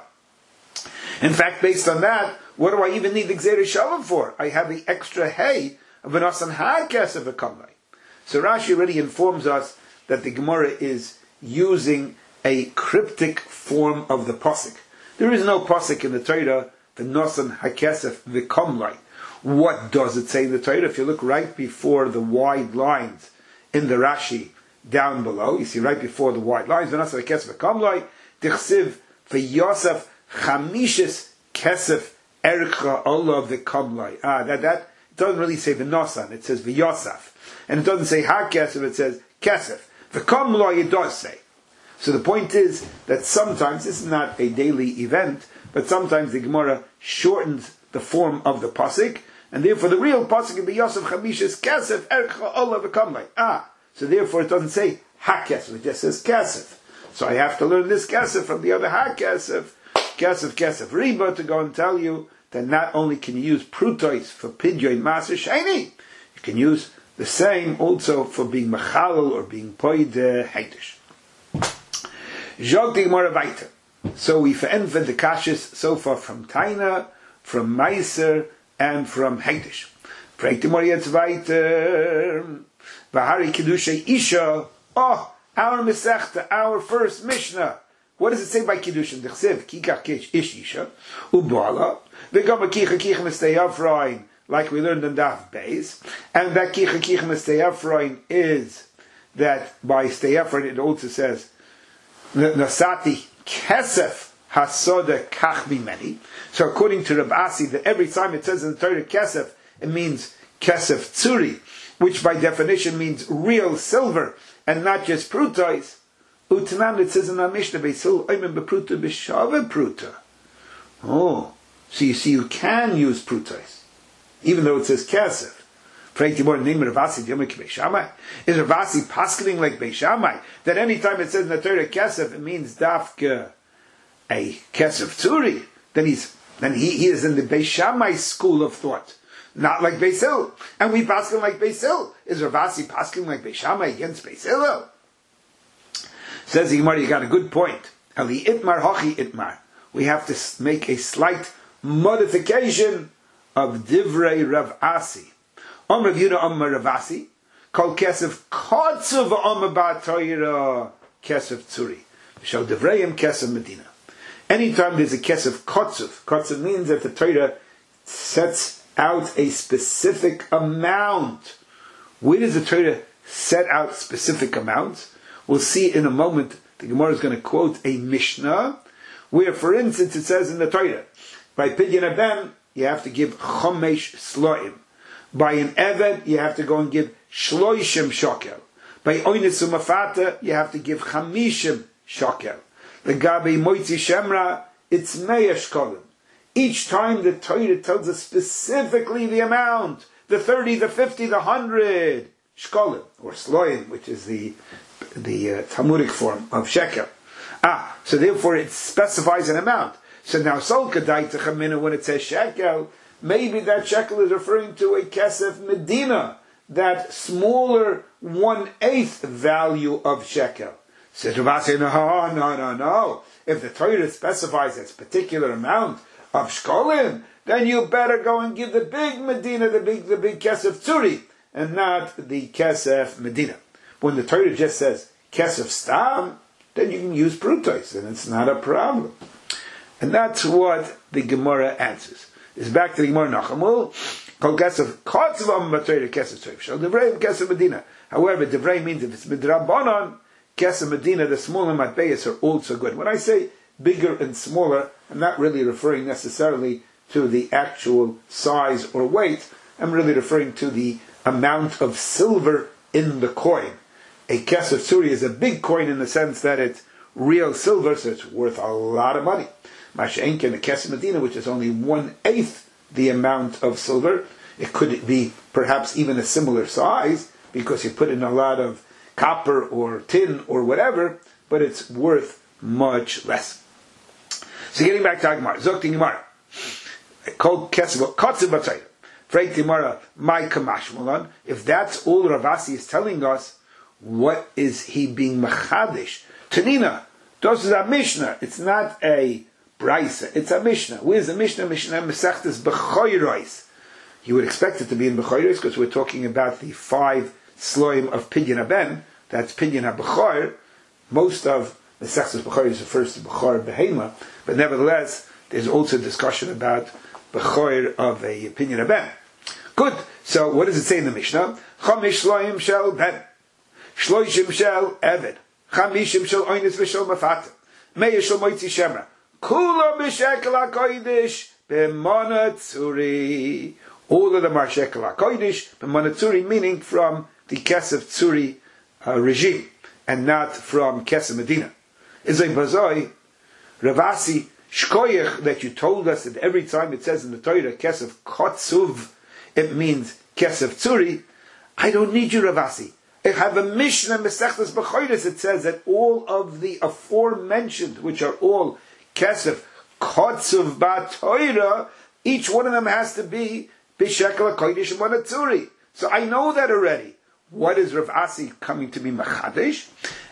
In fact, based on that, what do I even need the Gzeir Shava for? I have the extra Hey of V'nasan Ha Kesef V'kamloi. So Rashi already informs us that the Gemara is using a cryptic form of the pasuk. There is no pasuk in the Torah, the Nosan HaKesef V'Komlai. What does it say in the Torah? If you look right before the wide lines in the Rashi down below, you see right before the wide lines, the Nosan HaKesef V'Komlai, Tichsiv V'Yosef Chamishis Kesef Ercha Allah V'Komlai. That it doesn't really say V'Nosan, it says V'Yosef. And it doesn't say HaKesef, it says Kesef. V'Komlai it does say. So the point is that sometimes, this is not a daily event, but sometimes the Gemara shortens the form of the pasuk, and therefore the real pasuk in the Yosef Chamishis Kesef Ercha Allah V'Kamlai. So therefore it doesn't say Ha Kesef, it just says Kesef. So I have to learn this Kesef from the other Ha Kesef Riba, to go and tell you that not only can you use prutois for pidyon Maaseh Sheni, you can use the same also for being Mechalel or being Poid Hegdish. So we verenved the kashis so far from Taina, from Meiser, and from Hegdish. Fragt die Mori jetzt weiter. V'hari Kiddushay Isha. Oh, our Mesechta, our first Mishnah. What does it say by Kiddushin? D'chsev, Kikach Kish Ish Isha. U'bala. V'gama Kicha Kicha Mesteyavroin, like we learned in Daf Beis. And that Kicha Kicha Mesteyavroin is that by Steyavroin it also says Nasati Kesef Hasoda Kach Mimeni. So according to Reb Asi, that every time it says in the Torah Kesef, it means Kesef Tzuri, which by definition means real silver and not just prutais. Utanan, it says in our Mishnah, Beisil Oimen Bepruta B'Shava Pruta. Oh, so you see, you can use prutais, even though it says Kesef. Is Ravasi paskening like Beishamai that any time it says in the Torah Kesef, it means Dafka a Kesef Tzuri? Then he is in the Beishamai school of thought, not like Beisil. And we pasken like Beisil. Is Ravasi paskening like Beishamai against Beisil? Says the Gemara, you got a good point. Ali Itmar Hachi Itmar. We have to make a slight modification of Divrei Rav Asi. Rav Yehuda Rav Ravasi, called Kesef Kotzuv Omer Ba'Torah Kesef Tzuri. Shal Devreim Kesef Medina. Anytime there's a Kesef Kotzuv means that the Torah sets out a specific amount. Where does the Torah set out specific amounts? We'll see in a moment. The Gemara is going to quote a Mishnah where, for instance, it says in the Torah, by Pidyon Adam, you have to give Chomesh Sloim. By an Eved, you have to go and give Shloishim Shokel. By Oines Umafata, you have to give Chamishim Shokel. The Gabi Moitzi Shemra, it's Meir Shkolim. Each time the Torah tells us specifically the amount, the 30, the 50, the 100 Shkolim, or Sloim, which is the Talmudic form of Shekel. So therefore it specifies an amount. So now Sol Kadai Techamina, when it says Shekel, maybe that shekel is referring to a Kesef Medina, that smaller 1/8 value of shekel. Says Rav Asi, no. If the Torah specifies its particular amount of shkolim, then you better go and give the big Medina, the big Kesef Tzuri, and not the Kesef Medina. When the Torah just says Kesef Stam, then you can use Prutos, and it's not a problem. And that's what the Gemara answers. It's back to the Gemara Nachamul. Called Kesef Kotzav Matayra Kesef Tzuri. Shal Devrei Kesef Medina. However, Devrei means if it's Midrabanan, Kesef Medina, the smaller matbeyas are also good. When I say bigger and smaller, I'm not really referring necessarily to the actual size or weight. I'm really referring to the amount of silver in the coin. A Kesef Tzuri is a big coin in the sense that it's real silver, so it's worth a lot of money. Masha'enken, a Kesef Medina, which is only 1/8 the amount of silver. It could be perhaps even a similar size, because you put in a lot of copper or tin or whatever, but it's worth much less. So getting back to Gemara, Zokti Gemara, called Kesef Kotzav Batayr. Freit Gemara, my Kamashmalan. If that's all Rav Asi is telling us, what is he being machadish? Tanina, this is a Mishnah. It's not a Braisa. It's a Mishnah. Where's the Mishnah? Mishnah Mesechtes B'choyros. You would expect it to be in B'choyros because we're talking about the 5 sloim of Pidyon Haben. That's Pidyon HaBechor. Most of Mesechtes B'choyros refers to Bechor Behema, but nevertheless, there's also discussion about Bechor of a Pidyon Haben. Good. So what does it say in the Mishnah? Chamish sloim shel ben, shloishim shel eved, chamishim shel oinis v'shel mafatim, meir shel moitzi shemra, kula b'shekel HaKodesh b'mona tzuri. All of them are shekel HaKodesh b'mona tzuri, meaning from the Kesef Tzuri regime, and not from Kesef Medina. Izay bazoi, Rav Asi, shkoyach that you told us that every time it says in the Torah Kesef Kotzuv, it means Kesef Tzuri. I don't need you, Rav Asi. I have a Mishnah Mesechtes B'choyros. It says that all of the aforementioned, which are all Kesef Kotzuv B'Torah, each one of them has to be B'Shekel HaKodesh B'mona Tzuri. So I know that already. What is Rav Asi coming to be Machadesh?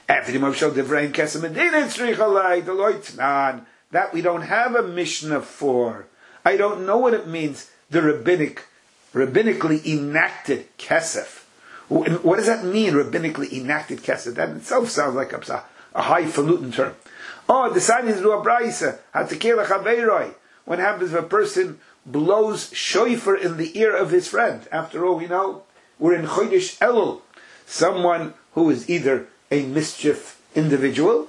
That we don't have a Mishnah for. I don't know what it means, the rabbinically enacted Kesef. What does that mean, rabbinically enacted Kesef? That itself sounds like a highfalutin term. Oh, the sign is Ruah Braisa, Hatekela Chaveiroi. What happens if a person blows shofar in the ear of his friend? After all, we know, we're in Chodesh Elul. Someone who is either a mischievous individual,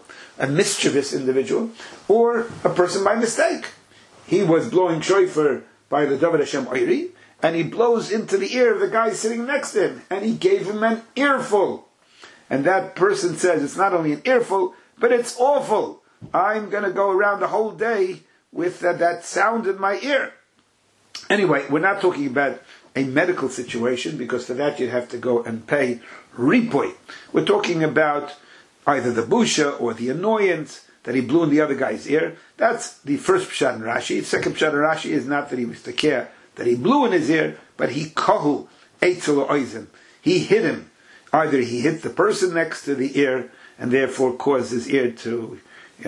or a person by mistake. He was blowing shofar by the David Hashem Oiri, and he blows into the ear of the guy sitting next to him, and he gave him an earful. And that person says, it's not only an earful, but it's awful. I'm going to go around the whole day with that sound in my ear. Anyway, we're not talking about a medical situation, because for that you'd have to go and pay ripoy. We're talking about either the busha or the annoyance that he blew in the other guy's ear. That's the first pshat in Rashi. The second pshat in Rashi is not that he was to care that he blew in his ear, but he kohu eitzel oizen. He hit him. Either he hit the person next to the ear and therefore caused his ear to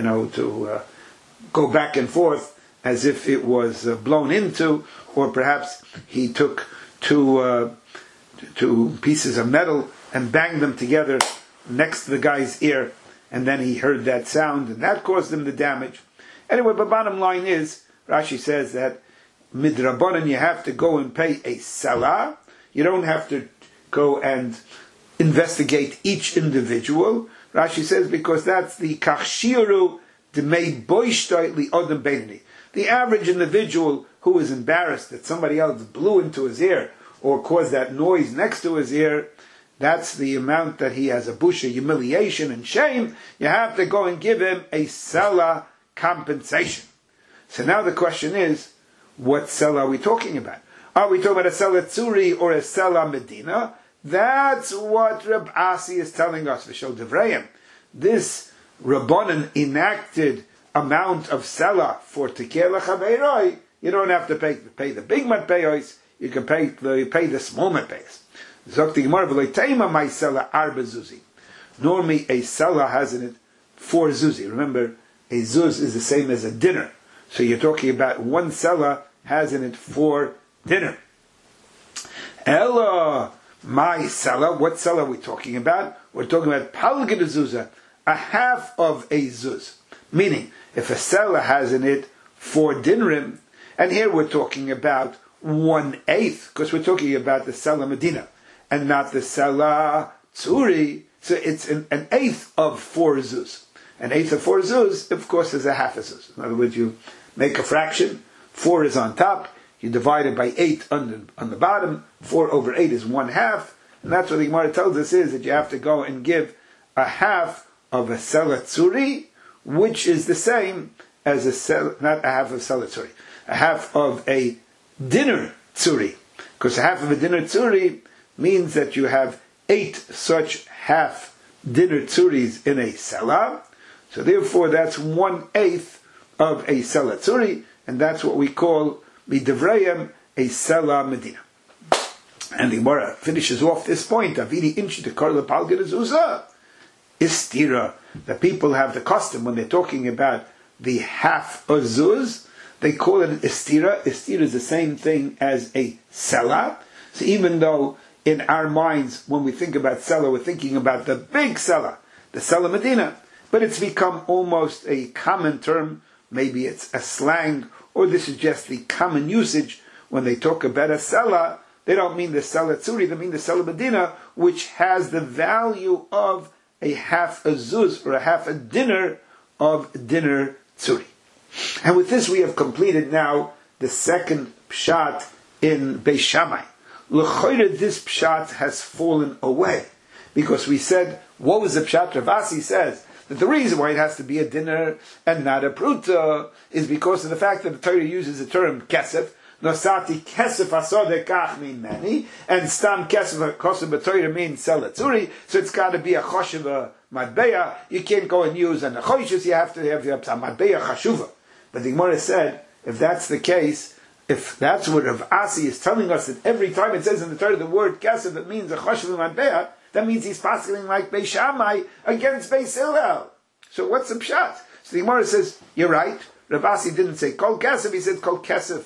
go back and forth as if it was blown into, or perhaps he took two pieces of metal and banged them together next to the guy's ear, and then he heard that sound, and that caused him the damage. Anyway, the bottom line is, Rashi says that midrabanan, you have to go and pay a salah. You don't have to go and investigate each individual. Rashi says because that's the kachshiru demei boishtoi li odem beinani. The average individual who is embarrassed that somebody else blew into his ear or caused that noise next to his ear, that's the amount that he has a busha, humiliation and shame. You have to go and give him a selah compensation. So now the question is, what selah are we talking about? Are we talking about a selah tzuri or a selah medina? That's what Reb Asi is telling us. V'shel devrayim, this Rabbanan enacted amount of selah for tekela chaveiroi, you don't have to pay the big matpeyos, you can pay the small matpeyos. Zok the Gemara v'loiteima my selah arba zuzi. Normally a selah has in it 4 zuzi. Remember, a zuz is the same as a dinner. So you're talking about 1 selah has in it 4 dinner. Ella, my selah, what selah are we talking about? We're talking about palgid zuzah, a half of a zuz. Meaning, if a selah has in it 4 dinrim, and here we're talking about 1/8, because we're talking about the selah Medina, and not the selah tzuri, so it's an eighth of 4 zuz. An eighth of 4 zuz, of course, is a half a zuz. In other words, you make a fraction, 4 is on top, you divide it by 8 on the bottom, 4 over 8 is 1/2, and that's what the Gemara tells us is that you have to go and give a half of a selah tzuri, which is the same as not a half of selah tzuri, a half of a dinner tzuri, because a half of a dinner tzuri means that you have 8 such half dinner tzuris in a selah, so therefore that's 1/8 of a selah tzuri, and that's what we call b'divrayim a selah medina. And the Gemara finishes off this point. Avidi inchi de karla palgid zuzah istira. The people have the custom when they're talking about the half of zuz, they call it an istira. Istira is the same thing as a selah. So even though in our minds, when we think about selah, we're thinking about the big selah, the selah medina, but it's become almost a common term. Maybe it's a slang, or this is just the common usage. When they talk about a selah, they don't mean the selah tzuri, they mean the selah medina, which has the value of a half a zuz, or a half a dinner of dinner tzuri. And with this we have completed now the second pshat in Beis Shammai. L'choyre, this pshat has fallen away, because we said, what was the pshat? Rav Asi says that the reason why it has to be a dinner and not a pruta is because of the fact that the Torah uses the term kesef. Nosati kesef asodekach mean many, and stam kesef kosev b'Torah means selatzuri. So it's got to be a choshev matbeya. You can't go and use an achoshus. You have to have a matbeya chashuva. But the Gemara said, if that's the case, if that's what Rav Asi is telling us, that every time it says in the Torah the word kesef that means a choshev matbeya, that means he's passing like Beis Shammai against Beis Hillel. So what's the pshat? So the Gemara says, you're right. Rav Asi didn't say kol kesef, he said kol kesef.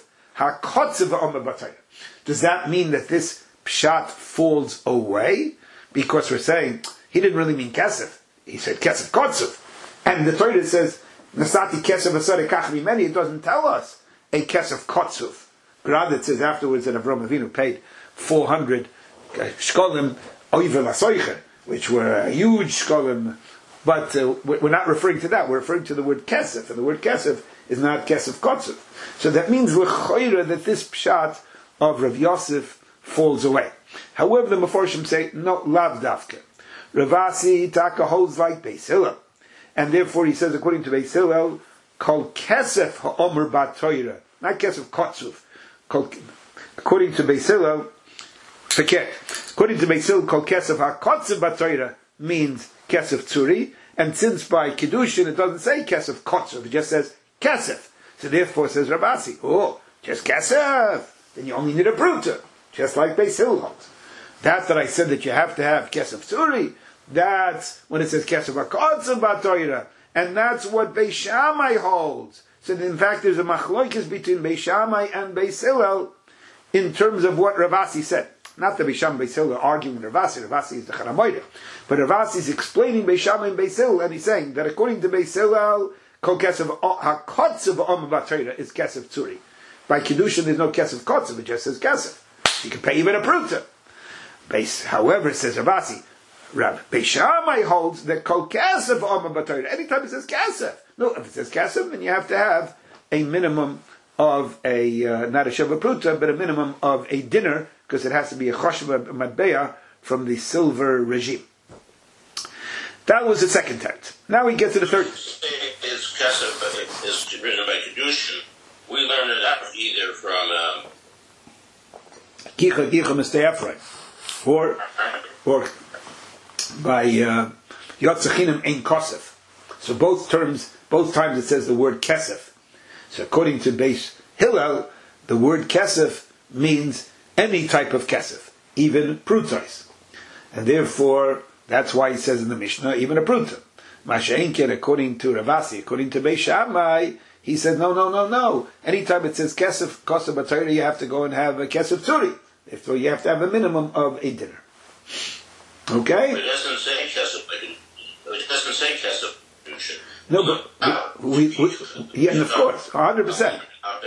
Does that mean that this pshat falls away? Because we're saying he didn't really mean kesef. He said kesef kotzev. And the Torah says, Nasati kesef asare kach mimeni. It doesn't tell us a kesef kotzev. Rather it says afterwards that Avraham Avinu paid 400 shkolim oivel asoicher, which were a huge shkolim. But we're not referring to that. We're referring to the word kesef. And the word kesef is not kesef kotzev. So that means l'choira that this pshat of Rav Yosef falls away. However, the Mefarshim say, no, lav dafke. Rav Asi taka holds like Beis Hillel. And therefore he says, according to Beis Hillel, kol kesef ha'omer ba'toira. Not kesef kotzev. According to Beis Hillel, according to Beis Hillel, kol kesef ha'kotzev ba'toira means kesef tzuri. And since by Kiddushin it doesn't say kesef kotzev, it just says kesef. So therefore, says Rav Asi, just kesef, then you only need a bruta, just like Beis Hillel holds. That I said that you have to have kesef tzuri, that's when it says kesef hakotzev b'Torah, and that's what Beis Shammai holds. So in fact, there's a machlokes between Beis Shammai and Beis Hillel in terms of what Rav Asi said. Not that Beis Shammai and Beis Hillel are arguing with Rav Asi. Rav Asi is the Charamoyda, but Rav Asi is explaining Beis Shammai and Beis Hillel, and he's saying that according to Beis Hillel, kol kesef hakotzev ba'omer b'Torah is kesef tzuri. By Kiddushin, there's no kesef kotzev; it just says kesef. You can pay even a pruta. However, it says Rav Asi, Beis Shammai holds that kol kesef ba'omer b'Torah. Anytime it says kesef, no, if it says kesef, then you have to have a minimum of a not a sheva pruta, but a minimum of a dinner, because it has to be a choshev matbeya from the silver regime. That was the second text. Now we get to the third. Is kesef is written by Kedushin. We learned it out either from Kicha Mr. Ephraim, or by Yotzachinim Ein Kosef. So both times it says the word kesef. So according to Beis Hillel, the word kesef means any type of kesef, even prutais. And therefore, That's why he says in the Mishnah, even a pruta. Masha'inkin, according to Ravasi, according to Beis Shammai, he said, no. Anytime it says kesef, kosa b'Torah, you have to go and have a kesef tzuri. Therefore, you have to have a minimum of a dinner. Okay? But it doesn't say kesef. It doesn't say kesef. No, but yeah, and of course, 100%.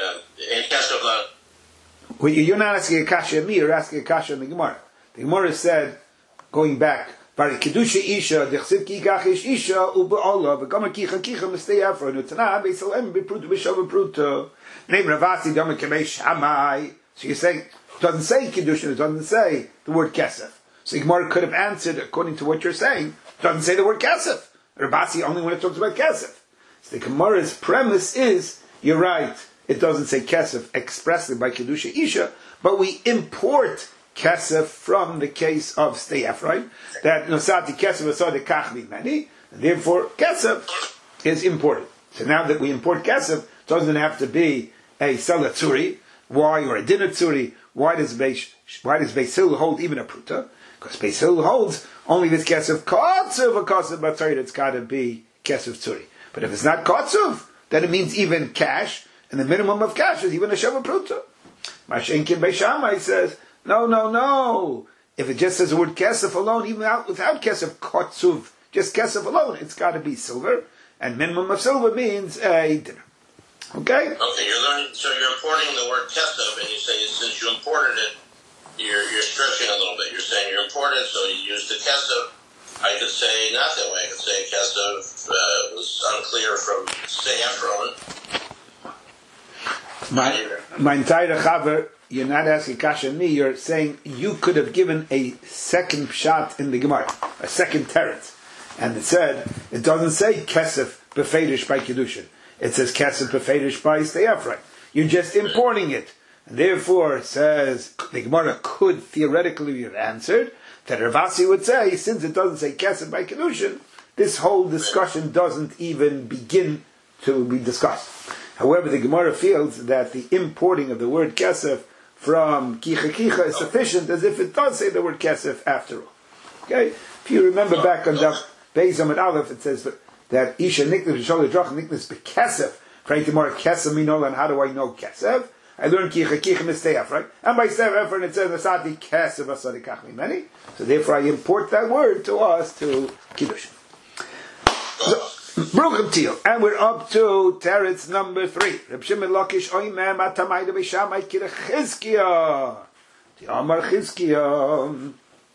Well, you're not asking a kasha of me, you're asking a kasha in the Gemara. The Gemara said, going back, Bari kedusha isha, dechsiv ki gachish isha, ube'olah, v'gama kicha mistei afro, nutanah, beisalem, bepruta, b'shav, bepruta. Name Ravasi, dama kemei shamai. So you're saying, it doesn't say kedusha, it doesn't say the word kesef. So the Gemara could have answered, according to what you're saying, it doesn't say the word kesef. Ravasi only when it talks about kesef. So the Gemara's premise is, you're right, it doesn't say kesef expressly by kedusha isha, but we import kesef from the case of steyaf, right? That nosati kesef asadi kachli many, and therefore kesef is imported. So now that we import kesef, it doesn't have to be a salatzuri. Why, or a dinner tzuri? Why does Beis Hillel hold even a pruta? Because Beis Hillel holds only this kesef kotzuv a kesef b'Torah. It's got to be kesef tzuri. But if it's not kotzuv, then it means even cash, and the minimum of cash is even a shava pruta. Mashenkin Beis Shammai says, no. If it just says the word kesef alone, even without kesef kotzuv, just kesef alone, it's got to be silver, and minimum of silver means a dinner. Okay? Okay, you're learning. So you're importing the word kesef, and you say since you imported it, you're stretching a little bit. You're saying you imported, so you used the kesef. I could say not that way. I could say kesef was unclear from Seyafron. My entire chaver, you're not asking kasha me, you're saying you could have given a second shot in the Gemara, a second teretz. And it said, it doesn't say kesef befedish by kedushin. It says kesef befedish by steyafrei. You're just importing it. And therefore, says, the Gemara could theoretically have answered that Ravasi would say, since it doesn't say kesef by kedushin, this whole discussion doesn't even begin to be discussed. However, the Gemara feels that the importing of the word kesef from kicha is sufficient, as if it does say the word kesef after all. Okay? If you remember back on Daf Beis Amud Aleph, it says that Isha niknas b'shol drach niknas b'kesef. Trying to more kesef minol, and how do I know kesef? I learned kicha misteyaf, right? And by steyaf, and it says asati kesef asadi kach mimeni. So therefore, I import that word to us to kiddushin. Bruchim Tiyel, and we're up to teretz number 3. Reb Shimon Lakish oimem atamayda b'shamai kira Chizkiya. The Amar Chizkiya.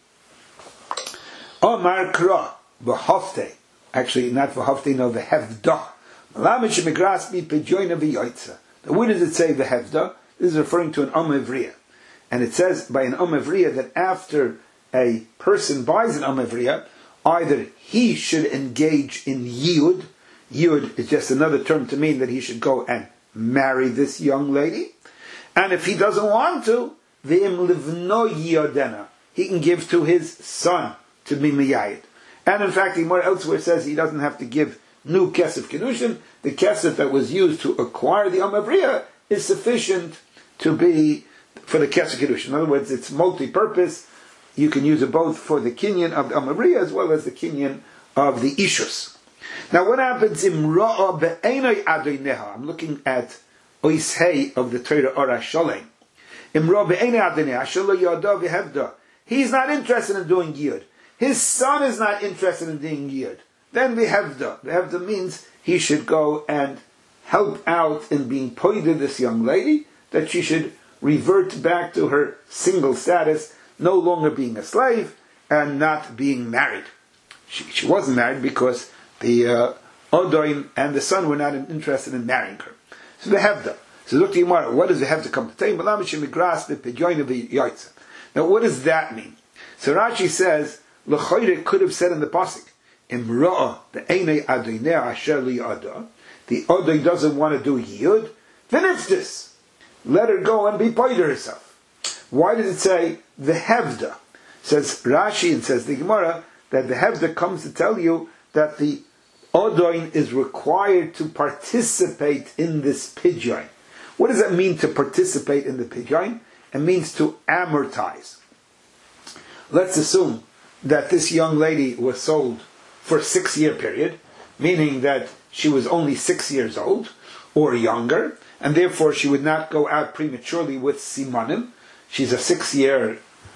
Omar Kra v'hofte. Actually, not v'hofte, no, v'hevda. Malamish migras mi pejoyna v'yoytza. Now, where does it say v'hevda? This is referring to an Amavriya. And it says by an Amavriya that after a person buys an Amavriya, either he should engage in yiyud. Yiyud is just another term to mean that he should go and marry this young lady. And if he doesn't want to, v'im livno yiyodena. He can give to his son to be miyayid. And in fact, the Gemara elsewhere says he doesn't have to give new kesef kedushin. The kesef that was used to acquire the Amavriya is sufficient to be for the kesef kedushin. In other words, it's multi-purpose. You can use it both for the kinyan of the Amavriya as well as the kinyan of the Ishus. Now what happens in Ra'a be'enoi adoineha? I'm looking at Oishei of the Torah Ora Sholem. In Ra'a be'enoi adoineha, Shalo Yada v'hevda. He's not interested in doing yud. His son is not interested in doing yud. Then v'hevda. V'hevda means he should go and help out in being poided this young lady, that she should revert back to her single status, no longer being a slave and not being married. She wasn't married because the Odoin and the son were not interested in marrying her. So the Hevda. So look to Gemara, what does the Hevda come to tell? Now what does that mean? So Rashi says, L'choyre could have said in the Pasuk, Imra'ah, the Einei Adonai Asher Li'ada, the Odoin doesn't want to do Yiyud, then it's this. Let her go and be poid herself. Why does it say the Hevda? Says Rashi and says the Gemara that the Hevda comes to tell you that the Odoin is required to participate in this pidyon. What does that mean to participate in the pidyon? It means to amortize. Let's assume that this young lady was sold for a 6-year period, meaning that she was only 6 years old or younger, and therefore she would not go out prematurely with simanim. She's a 6-year,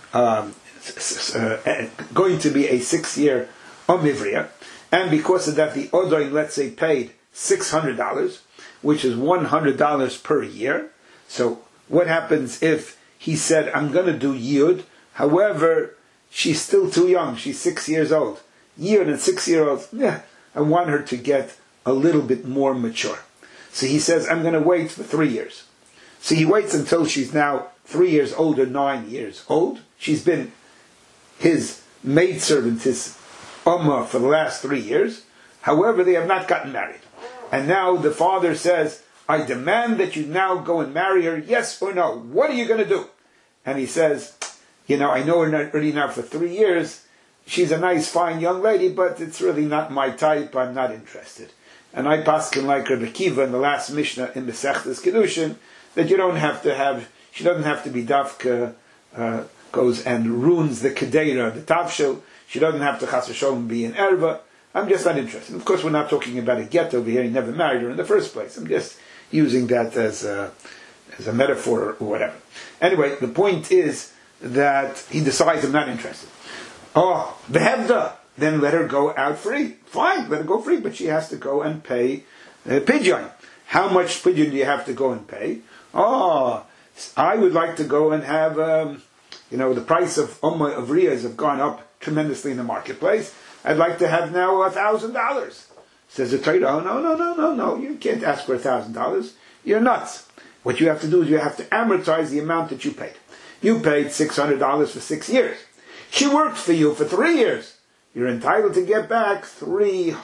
going to be a 6-year omivria, and because of that, the odoin, let's say, paid $600, which is $100 per year. So what happens if he said, I'm going to do yud, however, she's still too young, she's 6 years old. Yud and 6-year-olds, I want her to get a little bit more mature. So he says, I'm going to wait for 3 years. So he waits until she's now 3 years old or 9 years old. She's been his maidservant, his ummah, for the last 3 years. However, they have not gotten married. And now the father says, I demand that you now go and marry her, yes or no. What are you going to do? And he says, I know her already now for 3 years. She's a nice, fine young lady, but it's really not my type. I'm not interested. And I paskin like Rabbi Kiva in the last Mishnah in Masechtas Kedushin, that she doesn't have to be dafka, goes and ruins the kedera, the tavshil. She doesn't have to chas v'sholem be an erva. I'm just not interested. Of course, we're not talking about a get over here. He never married her in the first place. I'm just using that as a metaphor or whatever. Anyway, the point is that he decides I'm not interested. Oh, the Hevda, then let her go out free. Fine, let her go free, but she has to go and pay pidyon. How much pidyon do you have to go and pay? Oh, I would like to go and have, the price of Ummah of Riyas have gone up tremendously in the marketplace. I'd like to have now $1,000. Says the Torah, oh, no, you can't ask for $1,000. You're nuts. What you have to do is you have to amortize the amount that you paid. You paid $600 for 6 years. She worked for you for 3 years. You're entitled to get back $300.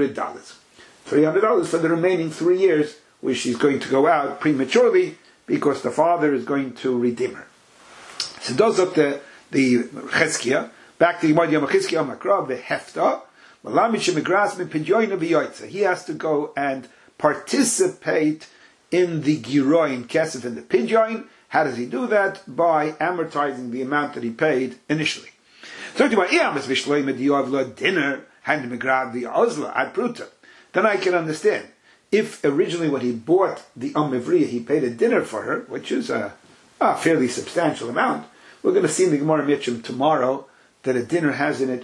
$300 for the remaining 3 years, where she's going to go out prematurely because the father is going to redeem her. So those up the Cheskia, back to the Yom Cheskia Makra, the Hefta, he has to go and participate in the Giroin, Kesef, and the Pidyon. How does he do that? By amortizing the amount that he paid initially. So then I can understand. If originally when he bought the Mivriya, he paid a dinner for her, which is a fairly substantial amount, we're going to see in the Gemara Mitchum tomorrow that a dinner has in it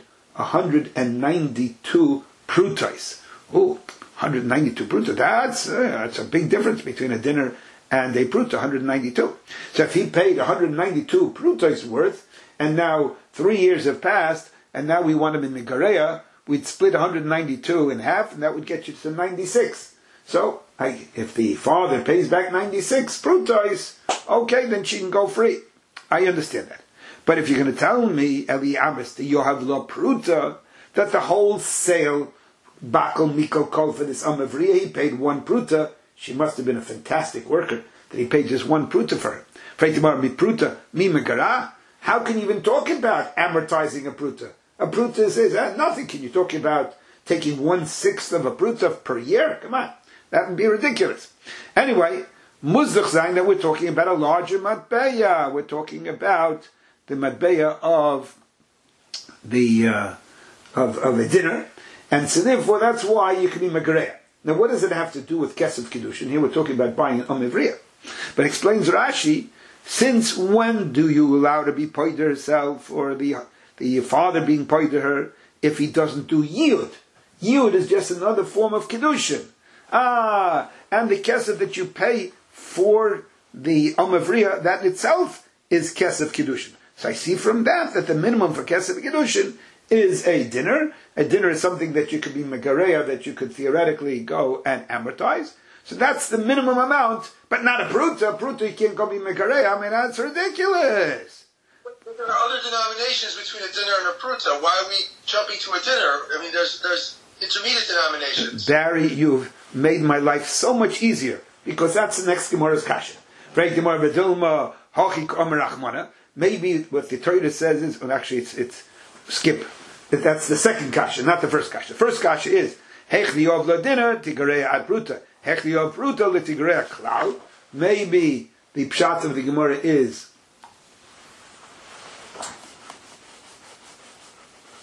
192 prutais. Oh, 192 pruta. That's a big difference between a dinner and a pruta, 192. So if he paid 192 prutais worth, and now 3 years have passed, and now we want him in Megareya, we'd split 192 in half, and that would get you to 96. So, if the father pays back 96 prutais, okay, then she can go free. I understand that. But if you're going to tell me, Eli Abbas, the Yohav La Pruta, that the whole sale, Bakel Mikol Kol for this Amavriya, he paid 1 pruta, she must have been a fantastic worker, that he paid just 1 pruta for her. Freitimar mi pruta, mi megara. How can you even talk about amortizing a pruta? A pruta says nothing. Can you talk about taking 1/6 of a pruta per year? Come on. That would be ridiculous. Anyway, Muzdach Zayin, that we're talking about a larger matbeya. We're talking about the matbeya of of a dinner. And so therefore, that's why you can be Megreya. Now, what does it have to do with Kesef Kiddushin? Here we're talking about buying an Amivriya. But explains Rashi, since when do you allow her to be paid herself, or the father being paid to her, if he doesn't do Yud? Yud is just another form of Kiddushin. And the Kesef that you pay for the Amavriya, that itself is Kesef Kiddushin. So I see from that the minimum for Kesef Kiddushin is a dinner. A dinner is something that you could be Megareya, that you could theoretically go and amortize. So that's the minimum amount, but not a pruta. A pruta, you can't go be Megareya. I mean, that's ridiculous. But there are other denominations between a dinner and a pruta. Why are we jumping to a dinner? I mean, there's intermediate denominations. Barry, you've made my life so much easier, because that's the next Gemara's kasha. Maybe what the Torah says is, well, actually it's skip. That's the second kasha, not the first kasha. The first kasha is Hech liyov la dinner tigareya ad pruta. Hech liyov pruta litigareya klal. Maybe the pshat of the Gemara is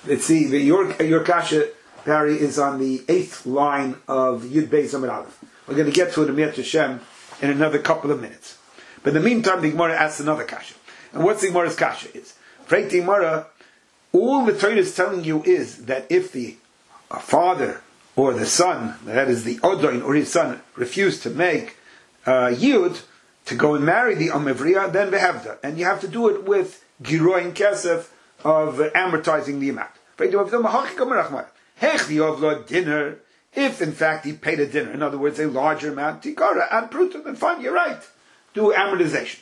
Let's see, your kasha, Barry, is on the 8th line of Yud Beis Amud Aleph. We're going to get to it in Hashem in another couple of minutes. But in the meantime, the Gemara asks another kasha. And what's the Gemara's kasha is? Freit the Gemara, all the Torah is telling you is that if the father or the son, that is the Odoin or his son, refused to make Yud, to go and marry the Amivriya, then Behevda. And you have to do it with Giroin Kesef of amortizing the amount. Dinner, if in fact he paid a dinner, in other words, a larger amount, Tikara and Pruta, then fine, you're right. Do amortization.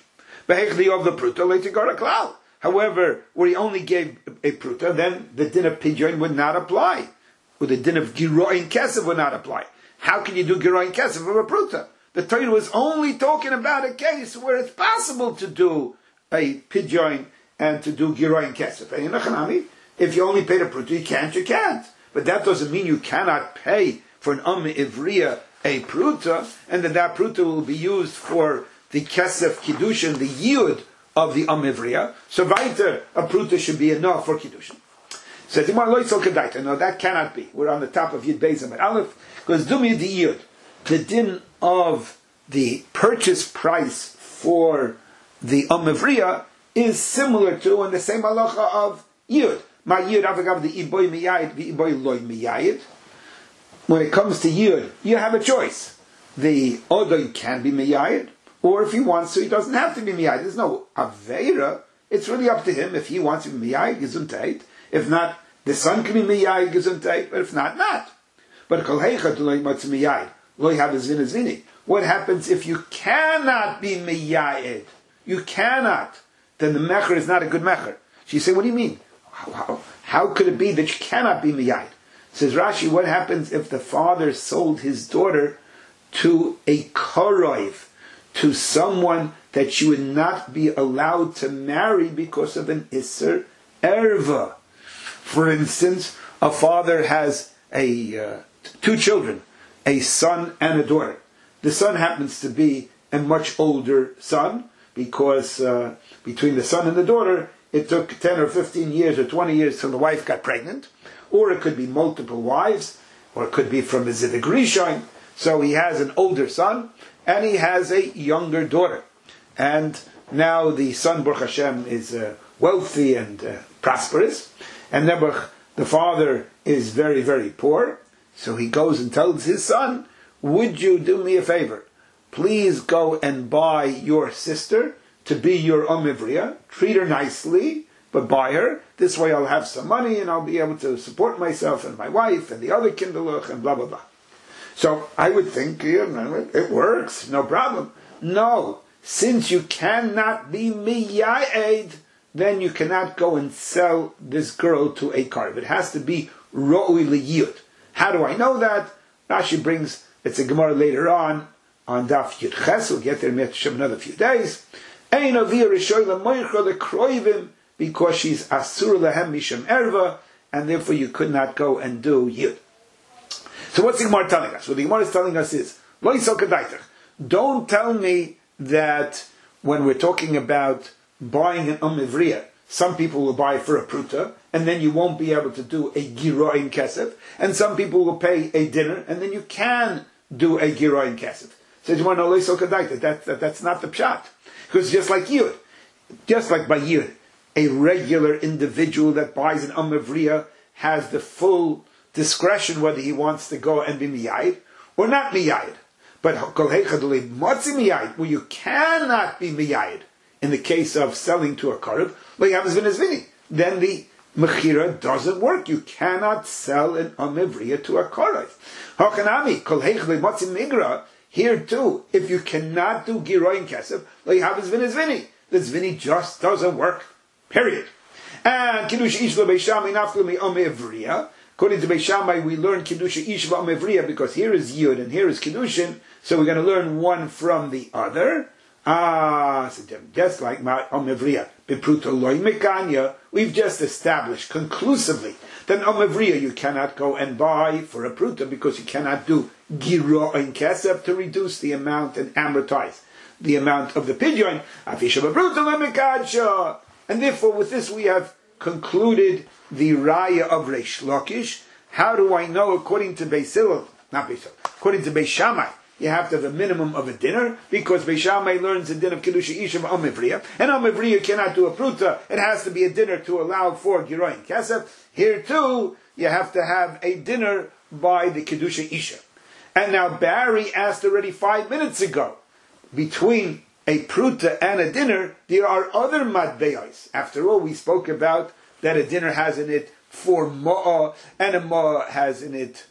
However, where he only gave a Pruta, then the din of Pidyon would not apply. Or the din of Giroin Kesef would not apply. How can you do Giroin Kesef of a Pruta? The Torah was only talking about a case where it's possible to do a Pidyon and to do Giroin Kesef. And if you only paid a Pruta, you can't. But that doesn't mean you cannot pay for an Ivriya a Pruta, and that Pruta will be used for the Kesef Kiddushin, the Yud of the Ivriya. So weiter, a Pruta should be enough for Kiddushin. So no, that cannot be. We're on the top of Yud Beis Amud Aleph, because Dumi the Yud, the din of the purchase price for the Ivriya is similar to and the same halacha of Yud. My Yud avagav the iboy miyayid, the iboy loy miyayid. When it comes to Yud, you have a choice. The Odoy can be miyayid, or if he wants to, he doesn't have to be miyayid. There's no aveira. It's really up to him. If he wants to be miyayid, gesundheit. If not, the son can be miyayid, gesundheit. But if not, not. But kol heicha to loy matz miyayid, loy have his vini. What happens if you cannot be miyayid? You cannot. Then the mecher is not a good mecher. She said, what do you mean? How could it be that you cannot be miyayid? Says Rashi, what happens if the father sold his daughter to a koroiv, to someone that she would not be allowed to marry because of an iser erva? For instance, a father has two children, a son and a daughter. The son happens to be a much older son, because between the son and the daughter, it took 10 or 15 years or 20 years till the wife got pregnant. Or it could be multiple wives, or it could be from a Ziddig Rishon. So he has an older son, and he has a younger daughter. And now the son, Baruch Hashem, is wealthy and prosperous. And Nebuch, the father, is very, very poor. So he goes and tells his son, would you do me a favor? Please go and buy your sister to be your Ivriya. Treat her nicely, but buy her. This way I'll have some money and I'll be able to support myself and my wife and the other kinderluch and blah, blah, blah. So I would think, it works, no problem. No, since you cannot be miya'ed, then you cannot go and sell this girl to a karv. It has to be ro'ui liyud. How do I know that? Rashi brings, it's a Gemara later on Daf Yud Ches, we'll get there in another few days. Ein avir rishoy lemoicha lekroivim, because she's asur lehem misham erva, and therefore you could not go and do Yud. So what's the Gemara telling us? What the Gemara is telling us is, lo yisol kedaitach. Don't tell me that when we're talking about buying an Ivriya, some people will buy for a pruta, and then you won't be able to do a gira in kesef, and some people will pay a dinner, and then you can do a gira in kesef. Says one that's not the pshat. Because just like Yud, just like by Yud, a regular individual that buys an Ivriya has the full discretion whether he wants to go and be miyayid or not miyayid. But kol heichadulei motzi miyayid, where you cannot be miyayid, in the case of selling to a karev, then the mechira doesn't work. You cannot sell an Ivriya to a karev. Hakanami kol heichadulei motzi migra. Here too, if you cannot do giroin kesef, the zvini just doesn't work. Period. And kiddush ish lebeishamai naflu mi Ivriya. According to Beis Shammai, we learn Kiddush Ish Ivriya because here is Yud and here is Kiddushin, so we're going to learn one from the other. So just like Ivriya, Bepruta Loi Mekanya, we've just established conclusively that Ivriya you cannot go and buy for a Pruta because you cannot do Giro and Kesef to reduce the amount and amortize the amount of the Pidyon. And therefore with this we have concluded the raya of Reish Lakish. How do I know according to Beis Hillel, not Beis Hillel, according to Beis Shammai, you have to have a minimum of a dinner, because Beis Shammai learns a din of Kedusha Isha Amivriya, and Amivriya cannot do a pruta, it has to be a dinner to allow for Giroy and Kesef. Here too, you have to have a dinner by the Kedusha Isha. And now Barry asked already 5 minutes ago, between a pruta and a dinner, there are other matbeyos. After all, we spoke about that a dinner has in it 4 ma'ah, and a ma'ah has in it,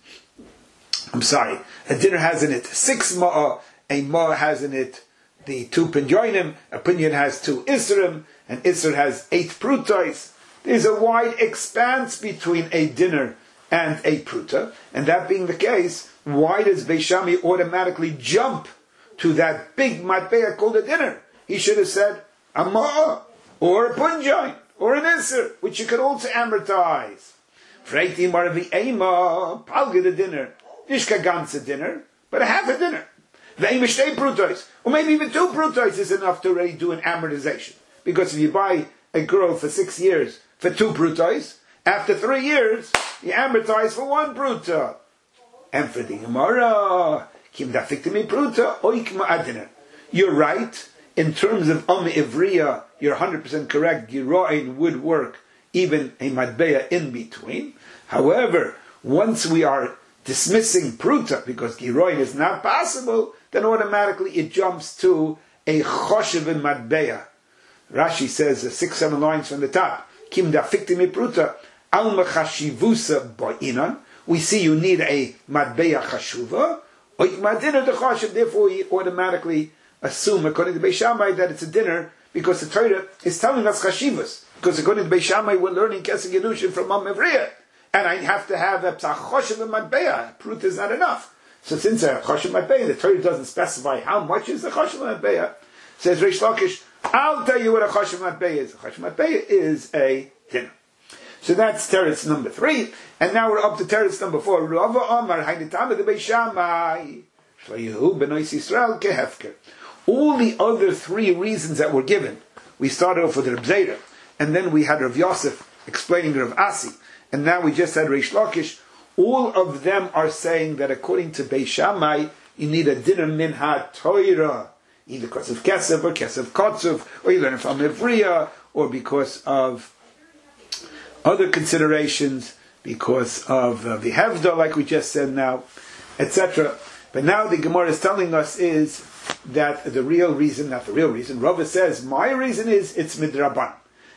a dinner has in it 6 ma'ah, a ma'ah has in it the 2 pinyonim, a pinyon has 2 isrim, and isr has 8 prutais. There's a wide expanse between a dinner and a pruta, and that being the case, why does Beis Shammai automatically jump to that big matbeya called a dinner? He should have said a ma'ah, or a punjain, or an isr, which you could also amortize. Freiti marvi ema, palga the dinner, nishka ganze dinner, but a half a dinner. Ve'ema shtei prutais, or maybe even 2 prutais is enough to already do an amortization. Because if you buy a girl for 6 years for 2 prutais, after 3 years, you amortize for 1 pruta. And for the Gemara, kim dafiktimi pruta, oik ma'adiner. You're right. In terms of Ivriya, you're 100% correct. Giroin would work, even a Madbeya in between. However, once we are dismissing Pruta, because Giroin is not possible, then automatically it jumps to a Choshev in Madbeya. Rashi says 6-7 lines from the top. Kim dafiktimi pruta, al mechashivusa ba'inan. We see you need a Madbeya Chashuva. Oik ma'adiner de Choshev, therefore we automatically assume, according to Beis Shammai, that it's a dinner, because the Torah is telling us chashivas. Because according to Beis Shammai, we're learning Kesef Yedushin from Amivriya, and I have to have a psachoshev and matbeya. Prut is not enough. So since a choshev matbeya, the Torah doesn't specify how much is the choshev matbeya. Says Reish Lakish, I'll tell you what a choshev matbeya is. A choshev matbeya is a dinner. So that's teretz number 3, and now we're up to teretz number 4. Rava Amar Hainitama de Beis Shammai Shleyahu Benois Yisrael Kehefker. All the other 3 reasons that were given, we started off with Reb Zera, and then we had Rav Yosef explaining Rav Asi, and now we just had Reish Lakish. All of them are saying that according to Beis Shammai, you need a dinner min ha-Torah, either because of Kesef or Kesef Kotzev, or you learn from Ivriya, or because of other considerations, because of the Hevda, like we just said now, etc. But now the Gemara is telling us is that the real reason, not the real reason, Rava says, my reason is it's midraban.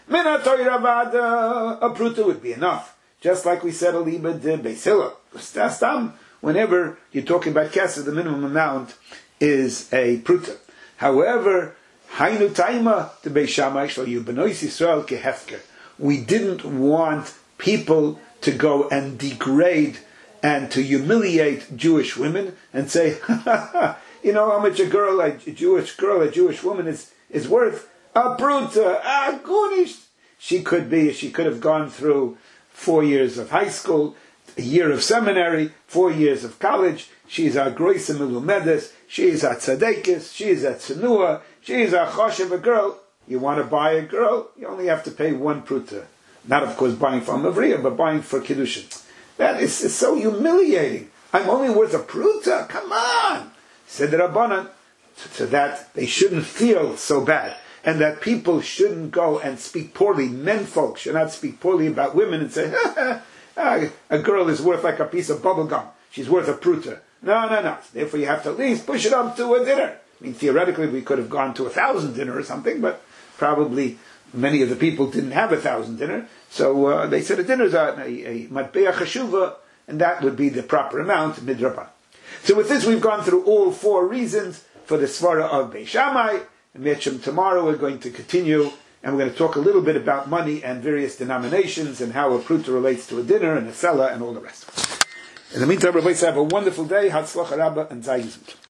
A pruta would be enough. Just like we said, aliba de Beis Hillel. Whenever you're talking about kesef, the minimum amount is a pruta. However, hainu taima de Beis Shammai shel yu benois Yisrael kehefker. We didn't want people to go and degrade and to humiliate Jewish women and say, you know how much a Jewish woman is worth? A pruta, a gunish. She could have gone through 4 years of high school, a year of seminary, 4 years of college. She's a groisa milumedes. She's a tzadekis. She's a tzenua. She's a choshev, a girl. You want to buy a girl? You only have to pay 1 pruta. Not, of course, buying from Avriya, but buying for Kiddushin. That is so humiliating. I'm only worth a pruta? Come on! Said the Rabbanan, so that they shouldn't feel so bad. And that people shouldn't go and speak poorly. Men folk should not speak poorly about women and say, a girl is worth like a piece of bubble gum. She's worth a pruta. No. Therefore you have to at least push it up to a dinner. I mean, theoretically we could have gone to 1,000 dinner or something, but probably many of the people didn't have 1,000 dinner. So they said a dinner is a matbeya chashuva, and that would be the proper amount, midraban. So with this we've gone through all 4 reasons for the svara of Beis Shammai. And tomorrow we're going to continue, and we're going to talk a little bit about money and various denominations and how a pruta relates to a dinner and a sela and all the rest. In the meantime, Rabbi, have a wonderful day. Hatzlacha Rabbah and Zayizut.